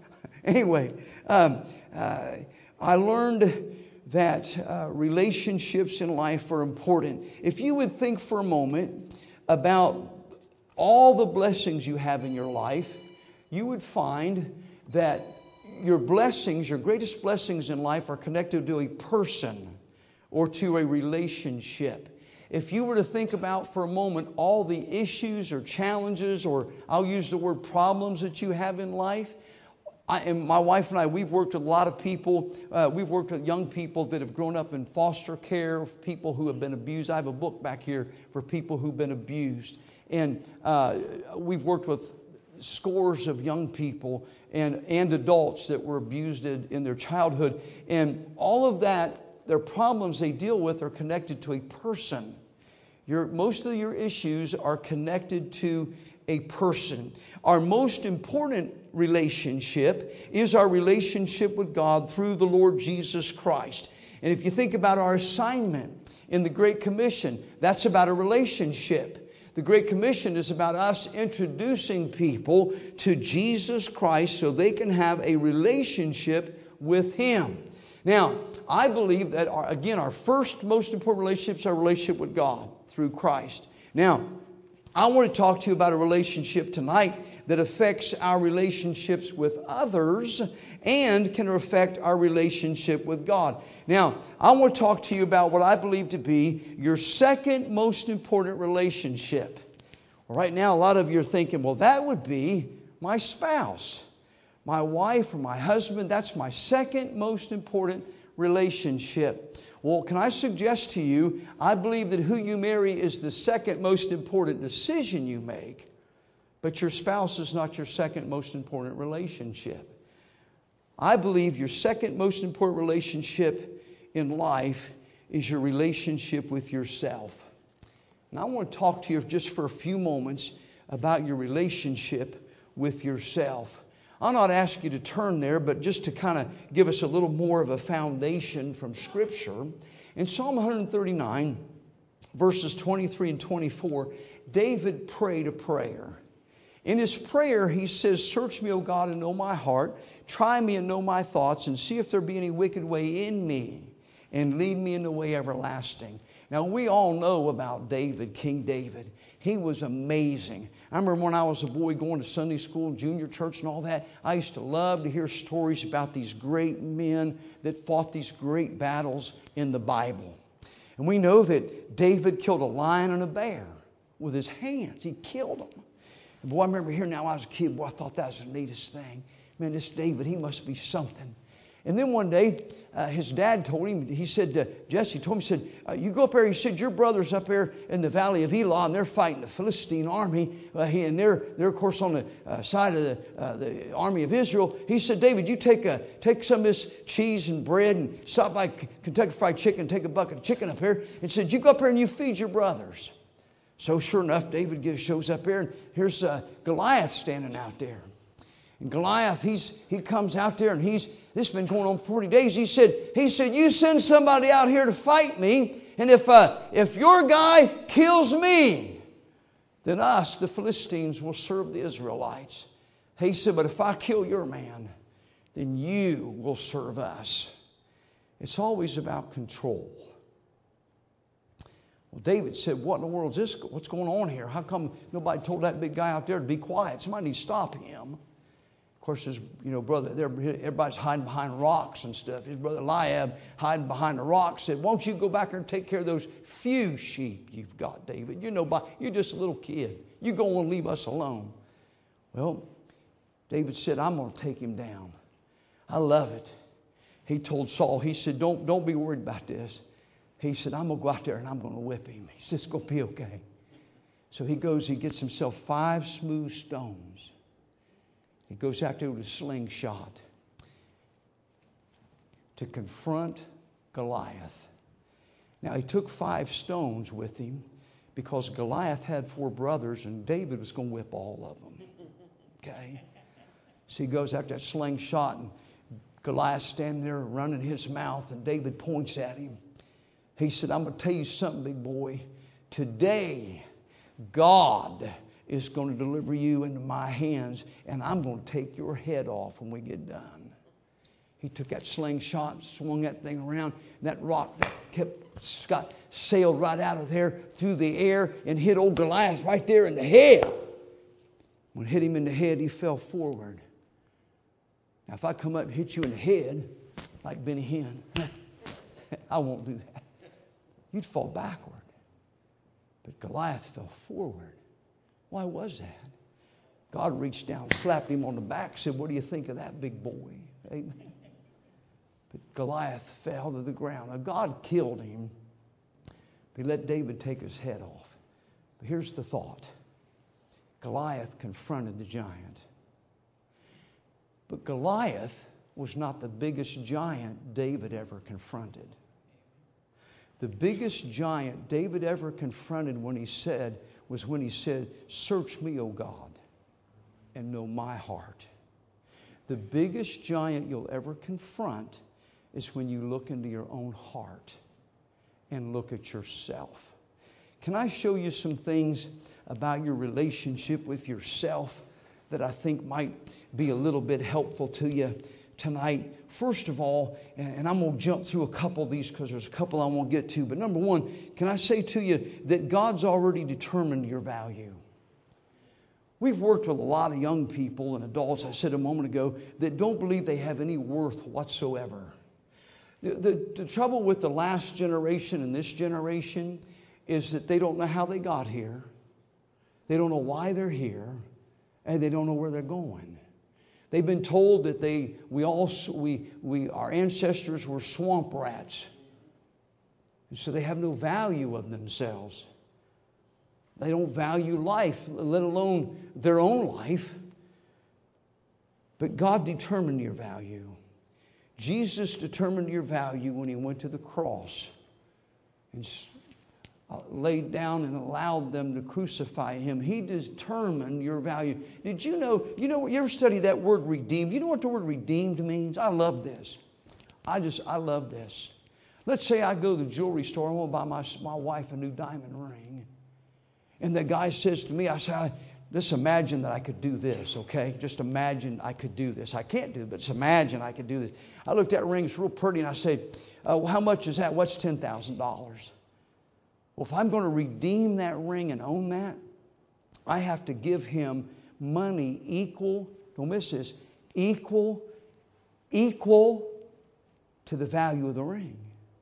Speaker 4: anyway, um, uh, I learned that uh, relationships in life are important. If you would think for a moment about all the blessings you have in your life, you would find that your blessings, your greatest blessings in life are connected to a person or to a relationship. If you were to think about for a moment all the issues or challenges, or I'll use the word problems that you have in life, I, and my wife and I, we've worked with a lot of people. Uh, we've worked with young people that have grown up in foster care, people who have been abused. I have a book back here for people who've been abused. And uh, we've worked with scores of young people and, and adults that were abused in, in their childhood. And all of that, their problems they deal with are connected to a person. Your, most of your issues are connected to a person. Our most important relationship is our relationship with God through the Lord Jesus Christ. And if you think about our assignment in the Great Commission, that's about a relationship. The Great Commission is about us introducing people to Jesus Christ so they can have a relationship with Him. Now, I believe that, our, again, our first most important relationship is our relationship with God through Christ. Now, I want to talk to you about a relationship tonight that affects our relationships with others and can affect our relationship with God. Now, I want to talk to you about what I believe to be your second most important relationship. Well, right now, a lot of you are thinking, well, that would be my spouse, my wife, or my husband. That's my second most important relationship. Well, can I suggest to you, I believe that who you marry is the second most important decision you make, but your spouse is not your second most important relationship. I believe your second most important relationship in life is your relationship with yourself. And I want to talk to you just for a few moments about your relationship with yourself. I'll not ask you to turn there, but just to kind of give us a little more of a foundation from Scripture. In Psalm one thirty-nine, verses twenty-three and twenty-four, David prayed a prayer. In his prayer, he says, "Search me, O God, and know my heart. Try me and know my thoughts, and see if there be any wicked way in me, and lead me in the way everlasting." Now, we all know about David, King David. He was amazing. I remember when I was a boy going to Sunday school, junior church and all that, I used to love to hear stories about these great men that fought these great battles in the Bible. And we know that David killed a lion and a bear with his hands. He killed them. And boy, I remember hearing that when I was a kid. Boy, I thought that was the neatest thing. Man, this David, he must be something. And then one day, uh, his dad told him, he said, uh, Jesse told him, he said, uh, you go up there, he said, your brother's up there in the valley of Elah, and they're fighting the Philistine army, uh, he, and they're, they're, of course, on the uh, side of the, uh, the army of Israel. He said, David, you take a, take some of this cheese and bread and stop by Kentucky Fried Chicken, take a bucket of chicken up here, and said, you go up there and you feed your brothers. So sure enough, David gives, shows up there, and here's uh, Goliath standing out there. And Goliath, he's he comes out there, and he's this has been going on forty days. He said, he said, you send somebody out here to fight me, and if uh, if your guy kills me, then us, the Philistines, will serve the Israelites. He said, but if I kill your man, then you will serve us. It's always about control. Well, David said, what in the world is this? What's going on here? How come nobody told that big guy out there to be quiet? Somebody needs to stop him. Of course, his you know, brother, everybody's hiding behind rocks and stuff. His brother Eliab, hiding behind the rocks, said, won't you go back there and take care of those few sheep you've got, David? You know, you're just a little kid. You go and leave us alone. Well, David said, I'm going to take him down. I love it. He told Saul, he said, don't, don't be worried about this. He said, I'm going to go out there and I'm going to whip him. He said, it's going to be okay. So he goes, he gets himself five smooth stones. He goes out there with a slingshot to confront Goliath. Now, he took five stones with him because Goliath had four brothers and David was going to whip all of them. Okay? So he goes out that slingshot and Goliath standing there running his mouth and David points at him. He said, I'm going to tell you something, big boy. Today, God is going to deliver you into my hands and I'm going to take your head off when we get done. He took that slingshot and swung that thing around. And that rock that kept got sailed right out of there through the air and hit old Goliath right there in the head. When it hit him in the head, he fell forward. Now, if I come up and hit you in the head, like Benny Hinn, I won't do that. You'd fall backward. But Goliath fell forward. Why was that? God reached down, slapped him on the back, said, what do you think of that, big boy? Amen. But Goliath fell to the ground. Now, God killed him. He let David take his head off. But here's the thought. Goliath confronted the giant. But Goliath was not the biggest giant David ever confronted. The biggest giant David ever confronted when he said, was when he said, search me, O God, and know my heart. The biggest giant you'll ever confront is when you look into your own heart and look at yourself. Can I show you some things about your relationship with yourself that I think might be a little bit helpful to you tonight? First of all, and I'm going to jump through a couple of these because there's a couple I won't get to. But number one, can I say to you that God's already determined your value? We've worked with a lot of young people and adults, I said a moment ago, that don't believe they have any worth whatsoever. The, the, the trouble with the last generation and this generation is that they don't know how they got here. They don't know why they're here. And they don't know where they're going. They've been told that they, we all, we, we, our ancestors were swamp rats. And so they have no value of themselves. They don't value life, let alone their own life. But God determined your value. Jesus determined your value when he went to the cross and laid down and allowed them to crucify him. He determined your value. Did you know, you know, you ever study that word redeemed? You know what the word redeemed means? I love this. I just, I love this. Let's say I go to the jewelry store. I want to buy my, my wife a new diamond ring. And the guy says to me, I say, just imagine that I could do this, okay? Just imagine I could do this. I can't do it, but just imagine I could do this. I looked at that ring, it's real pretty, and I said, uh, well, how much is that? What's ten thousand dollars? Well, if I'm going to redeem that ring and own that, I have to give him money equal, don't miss this, equal, equal to the value of the ring.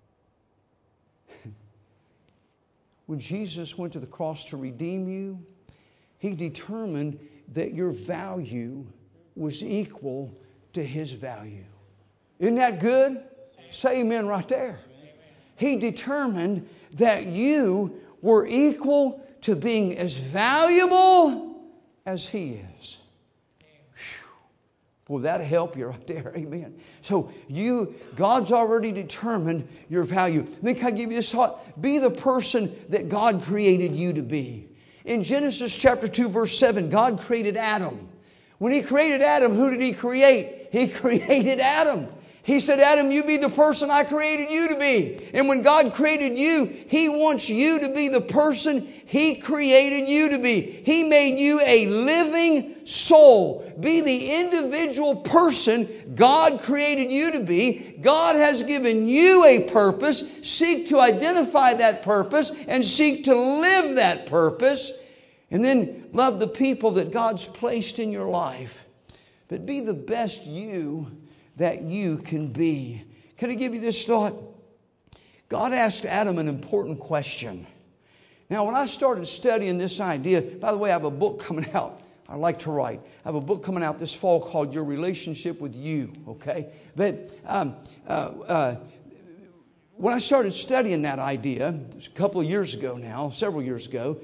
Speaker 4: When Jesus went to the cross to redeem you, he determined that your value was equal to his value. Isn't that good? Say amen right there. He determined that you were equal to being as valuable as he is. Well, that'll help you right there. Amen. So you, God's already determined your value. Then can I give you this thought? Be the person that God created you to be. In Genesis chapter two, verse seven, God created Adam. When he created Adam, who did he create? He created Adam. He said, Adam, you be the person I created you to be. And when God created you, he wants you to be the person he created you to be. He made you a living soul. Be the individual person God created you to be. God has given you a purpose. Seek to identify that purpose and seek to live that purpose. And then love the people that God's placed in your life. But be the best you that you can be. Can I give you this thought? God asked Adam an important question. Now, when I started studying this idea, by the way, I have a book coming out I like to write. I have a book coming out this fall called Your Relationship with You. Okay, but um, uh, uh, when I started studying that idea, it was a couple of years ago now, several years ago,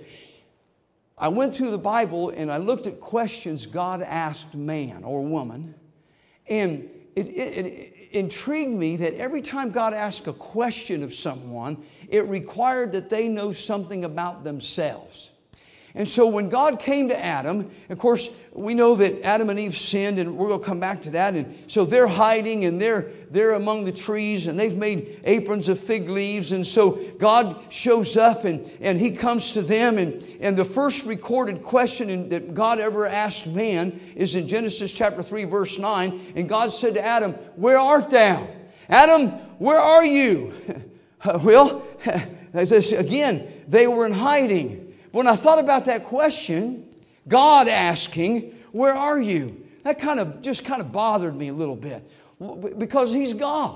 Speaker 4: I went through the Bible and I looked at questions God asked man or woman, and it, it, it intrigued me that every time God asked a question of someone, it required that they know something about themselves. And so when God came to Adam, of course, we know that Adam and Eve sinned, and we're going to come back to that. And so they're hiding, and they're they're among the trees, and they've made aprons of fig leaves. And so God shows up, and, and He comes to them. And, and the first recorded question in, that God ever asked man is in Genesis chapter three, verse nine. And God said to Adam, "Where art thou?" Adam, where are you? Well, again, they were in hiding. When I thought about that question, God asking, "Where are you?" That kind of just kind of bothered me a little bit, because He's God.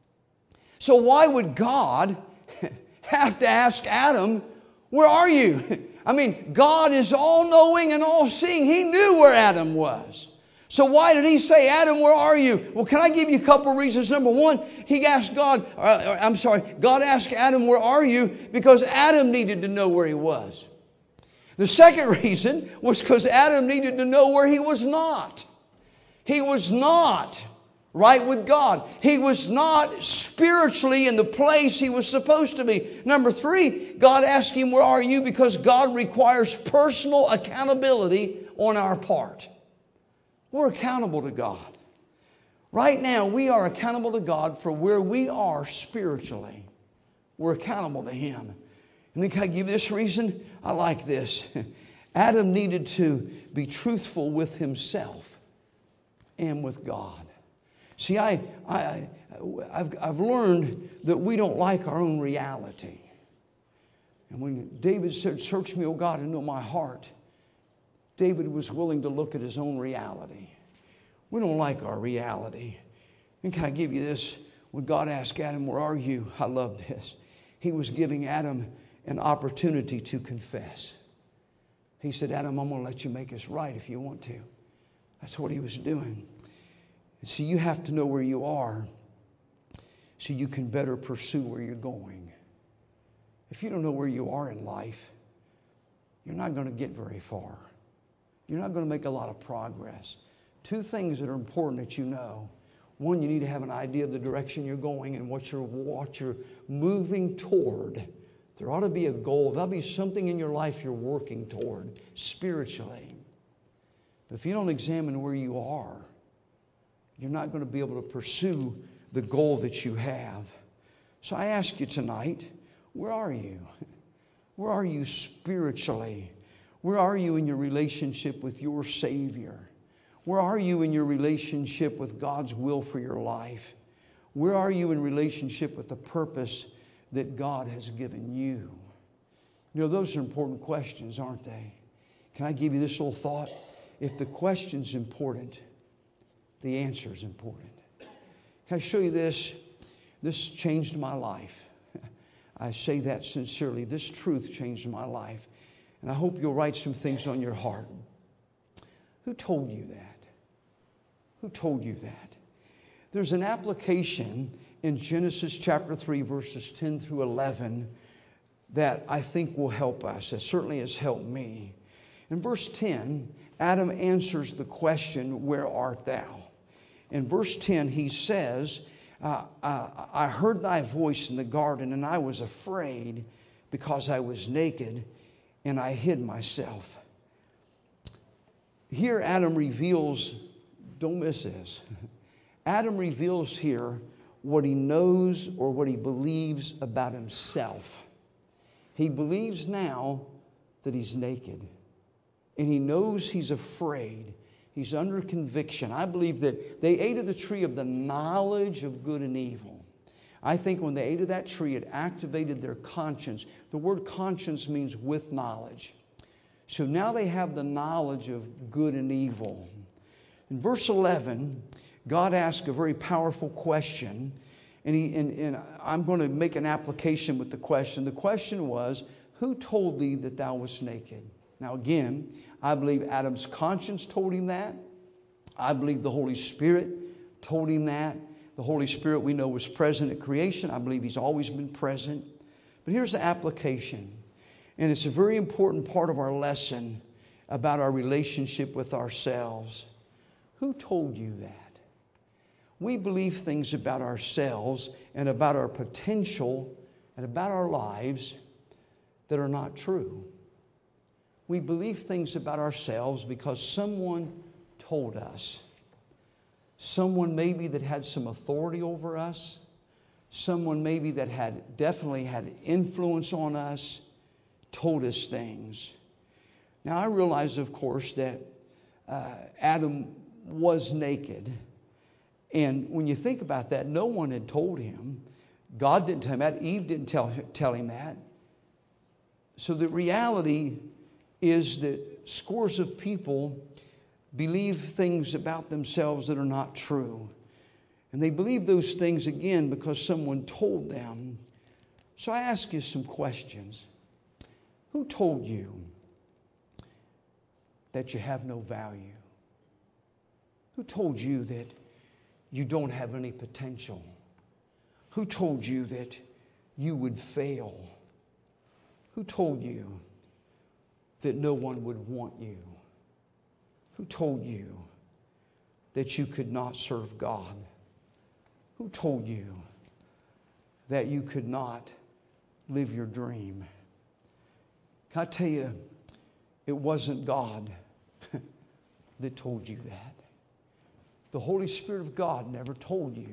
Speaker 4: So why would God have to ask Adam, "Where are you?" I mean, God is all-knowing and all-seeing. He knew where Adam was. So why did He say, "Adam, where are you?" Well, can I give you a couple of reasons? Number one, He asked God, uh, I'm sorry, God asked Adam, "Where are you?" because Adam needed to know where he was. The second reason was because Adam needed to know where he was not. He was not right with God. He was not spiritually in the place he was supposed to be. Number three, God asked him, "Where are you?" because God requires personal accountability on our part. We're accountable to God. Right now, we are accountable to God for where we are spiritually. We're accountable to Him. And then can I give this reason? I like this. Adam needed to be truthful with himself and with God. See, I, I, I've, I've learned that we don't like our own reality. And when David said, "Search me, O God, and know my heart," David was willing to look at his own reality. We don't like our reality. And can I give you this? When God asked Adam, "Where are you?" I love this. He was giving Adam an opportunity to confess. He said, "Adam, I'm going to let you make us right if you want to." That's what He was doing. And see, you have to know where you are so you can better pursue where you're going. If you don't know where you are in life, you're not going to get very far. You're not going to make a lot of progress. Two things that are important that you know. One, you need to have an idea of the direction you're going and what you're, what you're moving toward. There ought to be a goal. There'll be something in your life you're working toward spiritually. But if you don't examine where you are, you're not going to be able to pursue the goal that you have. So I ask you tonight, where are you? Where are you spiritually? Where are you in your relationship with your Savior? Where are you in your relationship with God's will for your life? Where are you in relationship with the purpose that God has given you? You know, those are important questions, aren't they? Can I give you this little thought? If the question's important, the answer's important. Can I show you this? This changed my life. I say that sincerely. This truth changed my life. And I hope you'll write some things on your heart. Who told you that? Who told you that? There's an application in Genesis chapter three, verses ten through eleven, that I think will help us. It certainly has helped me. In verse ten, Adam answers the question, "Where art thou?" In verse ten, he says, uh, uh, "I heard thy voice in the garden, and I was afraid because I was naked, and I hid myself." Here Adam reveals, don't miss this, Adam reveals here what he knows or what he believes about himself. He believes now that he's naked. And he knows he's afraid. He's under conviction. I believe that they ate of the tree of the knowledge of good and evil. I think when they ate of that tree, it activated their conscience. The word conscience means with knowledge. So now they have the knowledge of good and evil. In verse eleven, God asks a very powerful question. And, he, and, and I'm going to make an application with the question. The question was, who told thee that thou wast naked? Now again, I believe Adam's conscience told him that. I believe the Holy Spirit told him that. The Holy Spirit we know was present at creation. I believe He's always been present. But here's the application. And it's a very important part of our lesson about our relationship with ourselves. Who told you that? We believe things about ourselves and about our potential and about our lives that are not true. We believe things about ourselves because someone told us. Someone maybe that had some authority over us. Someone maybe that had definitely had influence on us told us things. Now I realize, of course, that uh, Adam was naked. And when you think about that, no one had told him. God didn't tell him that. Eve didn't tell, tell him that. So the reality is that scores of people believe things about themselves that are not true. And they believe those things, again, because someone told them. So I ask you some questions. Who told you that you have no value? Who told you that you don't have any potential? Who told you that you would fail? Who told you that no one would want you? Who told you that you could not serve God? Who told you that you could not live your dream? Can I tell you, it wasn't God that told you that. The Holy Spirit of God never told you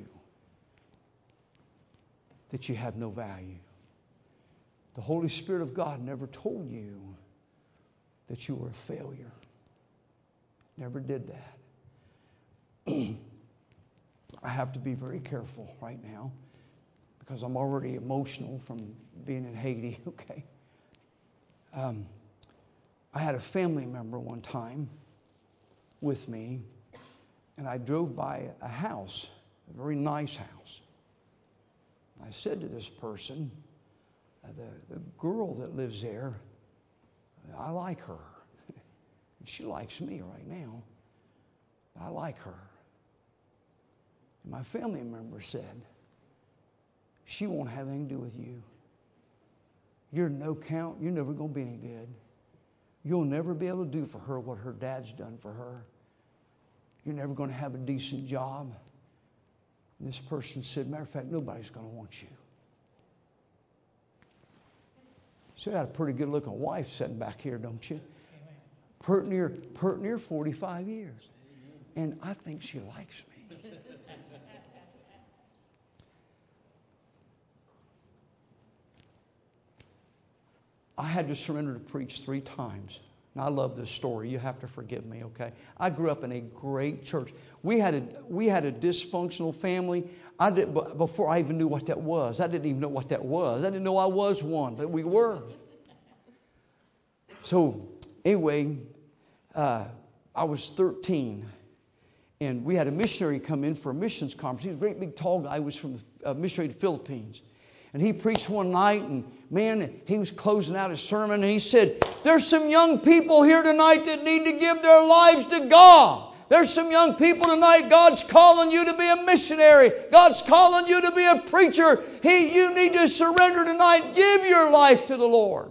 Speaker 4: that you have no value. The Holy Spirit of God never told you that you were a failure. Never did that. I have to be very careful right now because I'm already emotional from being in Haiti. Okay. Um, I had a family member one time with me, and I drove by a house, a very nice house. I said to this person, uh, the, the girl that lives there, I like her. She likes me right now. I like her. And my family member said, she won't have anything to do with you. You're no count. You're never going to be any good. You'll never be able to do for her what her dad's done for her. You're never going to have a decent job. And this person said, matter of fact, nobody's going to want you. So you got a pretty good looking wife sitting back here, don't you? Pert near, pert near forty-five years. And I think she likes me. I had to surrender to preach three times. And I love this story. You have to forgive me, okay? I grew up in a great church. We had a we had a dysfunctional family. I did before I even knew what that was. I didn't even know what that was. I didn't know I was one, but we were. So anyway, uh, I was thirteen, and we had a missionary come in for a missions conference. He was a great big tall guy. He was from a missionary to the Philippines. And he preached one night, and man, he was closing out his sermon, and he said, there's some young people here tonight that need to give their lives to God. There's some young people tonight, God's calling you to be a missionary. God's calling you to be a preacher. He, you need to surrender tonight. Give your life to the Lord.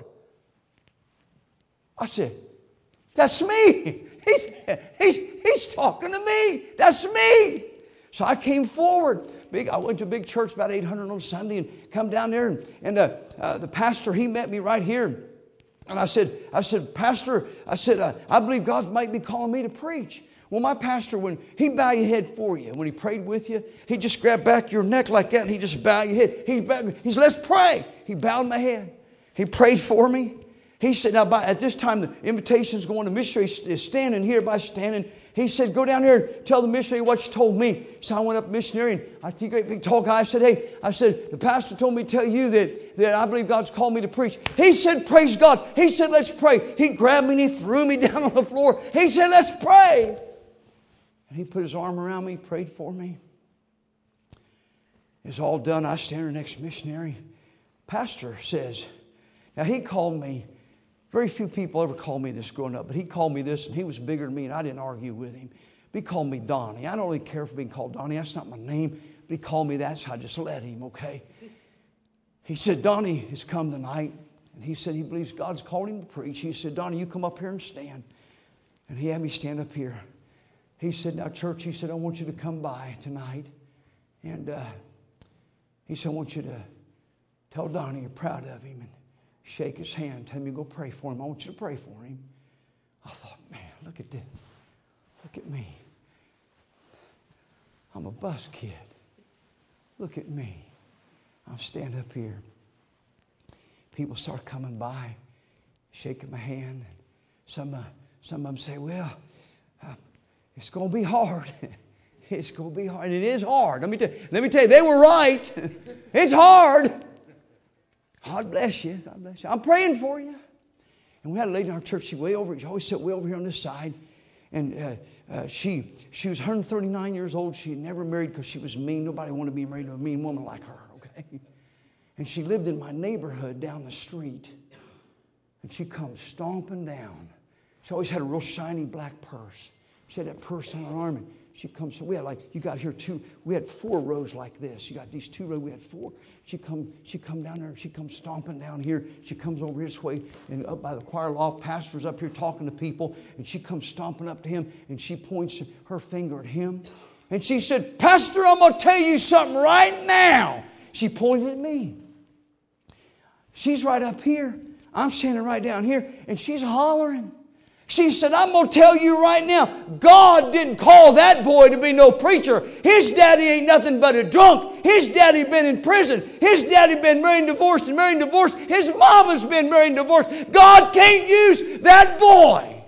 Speaker 4: I said, that's me. He's, he's, he's talking to me. That's me. So I came forward. Big, I went to a big church, about eight hundred on Sunday, and come down there, and, and uh, uh, the pastor, he met me right here. And I said, I said, Pastor, I said, uh, I believe God might be calling me to preach. Well, my pastor, when he bow your head for you, when he prayed with you, he just grabbed back your neck like that, and he just bowed your head. He, bowed, he said, let's pray. He bowed my head. He prayed for me. He said, now by, at this time, the invitation's going to missionary is standing here by standing. He said, go down here and tell the missionary what you told me. So I went up missionary, and I see a great big tall guy. I said, hey, I said, the pastor told me to tell you that, that I believe God's called me to preach. He said, praise God. He said, let's pray. He grabbed me and he threw me down on the floor. He said, let's pray. And he put his arm around me, prayed for me. It's all done. I stand there next to missionary. Pastor says, now he called me Very few people ever called me this growing up, but he called me this, and he was bigger than me, and I didn't argue with him. But he called me Donnie. I don't really care for being called Donnie. That's not my name. But he called me that, so I just let him, okay? He said, Donnie has come tonight, and he said he believes God's called him to preach. He said, Donnie, you come up here and stand. And he had me stand up here. He said, now, church, he said, I want you to come by tonight. And uh, he said, I want you to tell Donnie you're proud of him and shake his hand. Tell him you go pray for him. I want you to pray for him. I thought, man, look at this. Look at me. I'm a bus kid. Look at me. I'm standing up here. People start coming by, shaking my hand. Some, uh, some of them say, well, uh, it's going to be hard. It's going to be hard. And it is hard. Let me tell you, let me tell you, they were right. It's hard. God bless you. God bless you. I'm praying for you. And we had a lady in our church. She way over. She always sat way over here on this side. And uh, uh, she she was one hundred thirty-nine years old. She had never married because she was mean. Nobody wanted to be married to a mean woman like her. Okay. And she lived in my neighborhood down the street. And she comes stomping down. She always had a real shiny black purse. She had that purse on her arm. And she comes. We had like you got here two. We had four rows like this. You got these two rows. We had four. She come. She come down there. And she comes stomping down here. She comes over this way and up by the choir loft. Pastor's up here talking to people. And she comes stomping up to him. And she points her finger at him. And she said, Pastor, I'm going to tell you something right now. She pointed at me. She's right up here. I'm standing right down here. And she's hollering. She said, I'm going to tell you right now, God didn't call that boy to be no preacher. His daddy ain't nothing but a drunk. His daddy been in prison. His daddy been married and divorced and married and divorced. His mama's been married and divorced. God can't use that boy.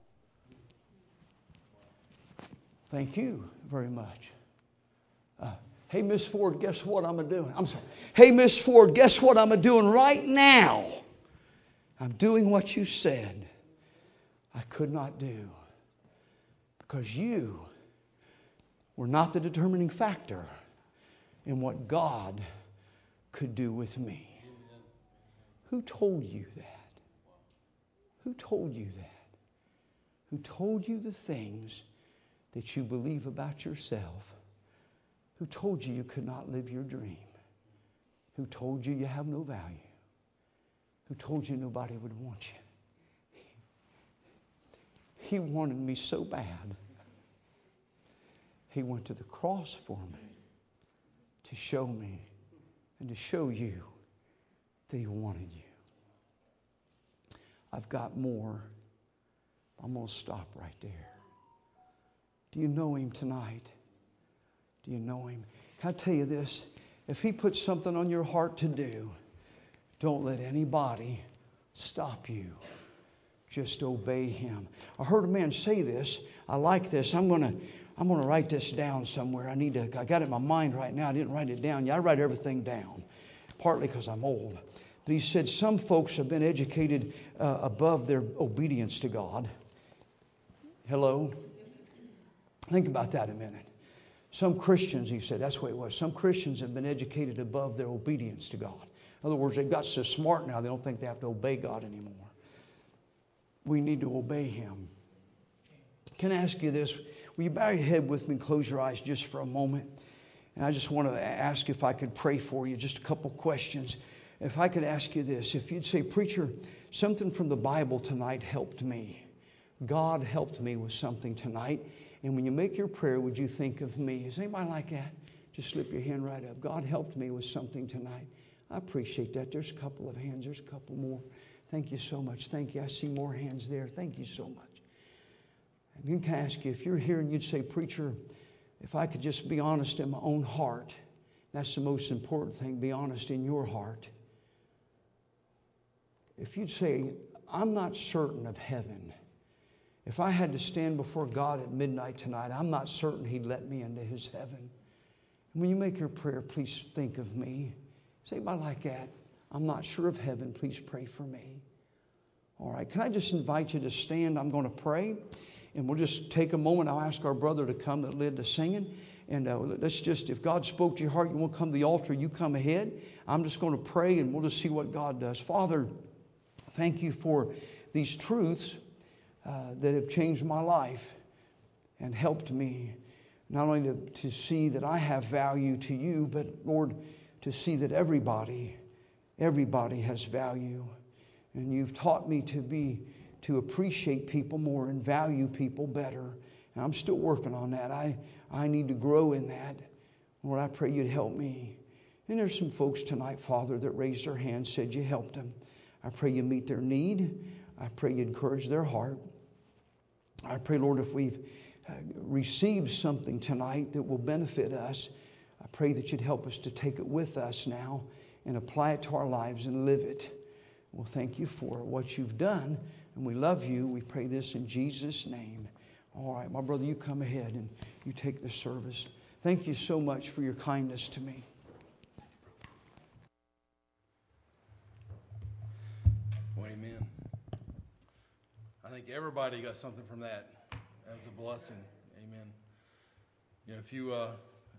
Speaker 4: Thank you very much. Uh, hey, Miss Ford, guess what I'm doing? I'm sorry. Hey, Miss Ford, guess what I'm doing right now? I'm doing what you said I could not do, because you were not the determining factor in what God could do with me. Who told you that? Who told you that? Who told you the things that you believe about yourself? Who told you you could not live your dream? Who told you you have no value? Who told you nobody would want you? He wanted me so bad. He went to the cross for me to show me and to show you that He wanted you. I've got more. I'm going to stop right there. Do you know Him tonight? Do you know Him? Can I tell you this? If He puts something on your heart to do, don't let anybody stop you. Just obey Him. I heard a man say this. I like this. I'm going to I'm going to write this down somewhere. I need to. I got it in my mind right now. I didn't write it down. Yeah, I write everything down, partly because I'm old. But he said some folks have been educated uh, above their obedience to God. Hello? Think about that a minute. Some Christians, he said, that's the way it was. Some Christians have been educated above their obedience to God. In other words, they've got so smart now they don't think they have to obey God anymore. We need to obey Him. Can I ask you this? Will you bow your head with me and close your eyes just for a moment? And I just want to ask if I could pray for you. Just a couple questions. If I could ask you this. If you'd say, Preacher, something from the Bible tonight helped me. God helped me with something tonight. And when you make your prayer, would you think of me? Is anybody like that? Just slip your hand right up. God helped me with something tonight. I appreciate that. There's a couple of hands. There's a couple more. Thank you so much. Thank you. I see more hands there. Thank you so much. And can I ask you, if you're here and you'd say, Preacher, if I could just be honest in my own heart, that's the most important thing, be honest in your heart. If you'd say, I'm not certain of heaven. If I had to stand before God at midnight tonight, I'm not certain He'd let me into His heaven. And when you make your prayer, please think of me. Say about like that. I'm not sure of heaven. Please pray for me. All right. Can I just invite you to stand? I'm going to pray. And we'll just take a moment. I'll ask our brother to come that led the singing. And uh, let's just, if God spoke to your heart, you want to come to the altar, you come ahead. I'm just going to pray and we'll just see what God does. Father, thank you for these truths uh, that have changed my life and helped me not only to, to see that I have value to you, but Lord, to see that everybody, everybody has value. And you've taught me to be, to appreciate people more and value people better. And I'm still working on that. I, I need to grow in that. Lord, I pray you'd help me. And there's some folks tonight, Father, that raised their hands, said you helped them. I pray you meet their need. I pray you encourage their heart. I pray, Lord, if we've uh, received something tonight that will benefit us, I pray that you'd help us to take it with us now and apply it to our lives and live it. Well, thank you for what you've done, and we love you. We pray this in Jesus' name. All right, my brother, you come ahead and you take the service. Thank you so much for your kindness to me.
Speaker 2: Well, amen. I think everybody got something from that. That was a blessing. Amen. You know, if you, uh,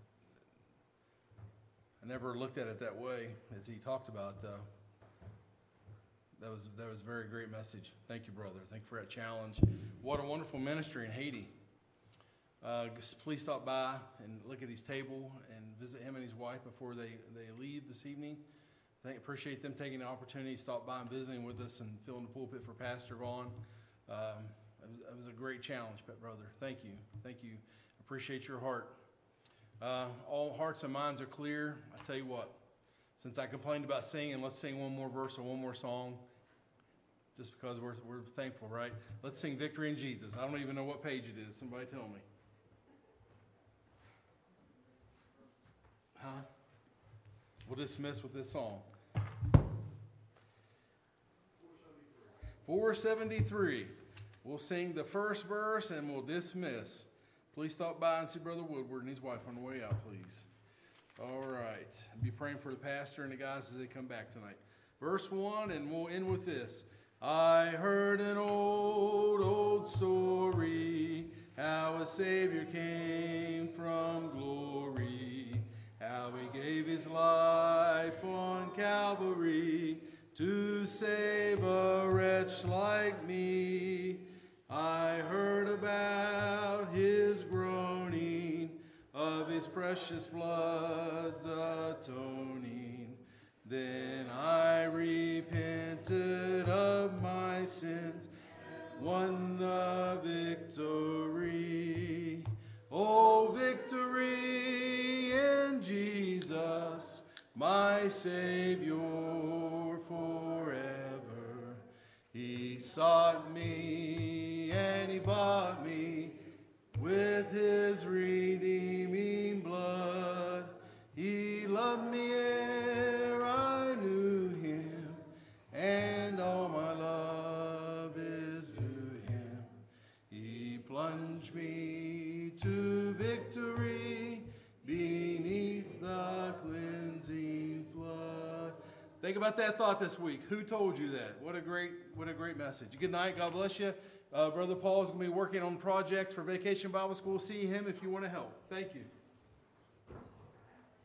Speaker 2: I never looked at it that way as he talked about. Uh, that was that was a very great message. Thank you, brother. Thank you for that challenge. What a wonderful ministry in Haiti. Uh, just please stop by and look at his table and visit him and his wife before they, they leave this evening. I appreciate them taking the opportunity to stop by and visiting with us and filling the pulpit for Pastor Vaughn. Um, it, was, it was a great challenge, brother. Thank you. Thank you. Appreciate your heart. Uh, all hearts and minds are clear. I tell you what, since I complained about singing, let's sing one more verse or one more song. Just because we're we're thankful, right? Let's sing Victory in Jesus. I don't even know what page it is. Somebody tell me. Huh? We'll dismiss with this song. four seventy-three. We'll sing the first verse and we'll dismiss. Please stop by and see Brother Woodward and his wife on the way out, please. All right. Be praying for the pastor and the guys as they come back tonight. Verse one, and we'll end with this. I heard an old, old story, how a Savior came from glory, how he gave his life on Calvary to save a wretch like me. I heard about his groaning, of his precious blood's atoning. Then I repented of my sins, won the victory. Oh, victory in Jesus, my Savior forever. He sought me and he bought me with his redeeming blood. He loved me ere I knew him, and all my love is due him. He plunged me to victory beneath the cleansing flood. Think about that thought this week. Who told you that? What a great, what a great message. Good night. God bless you. Uh, Brother Paul is going to be working on projects for Vacation Bible School. See him if you want to help. Thank you.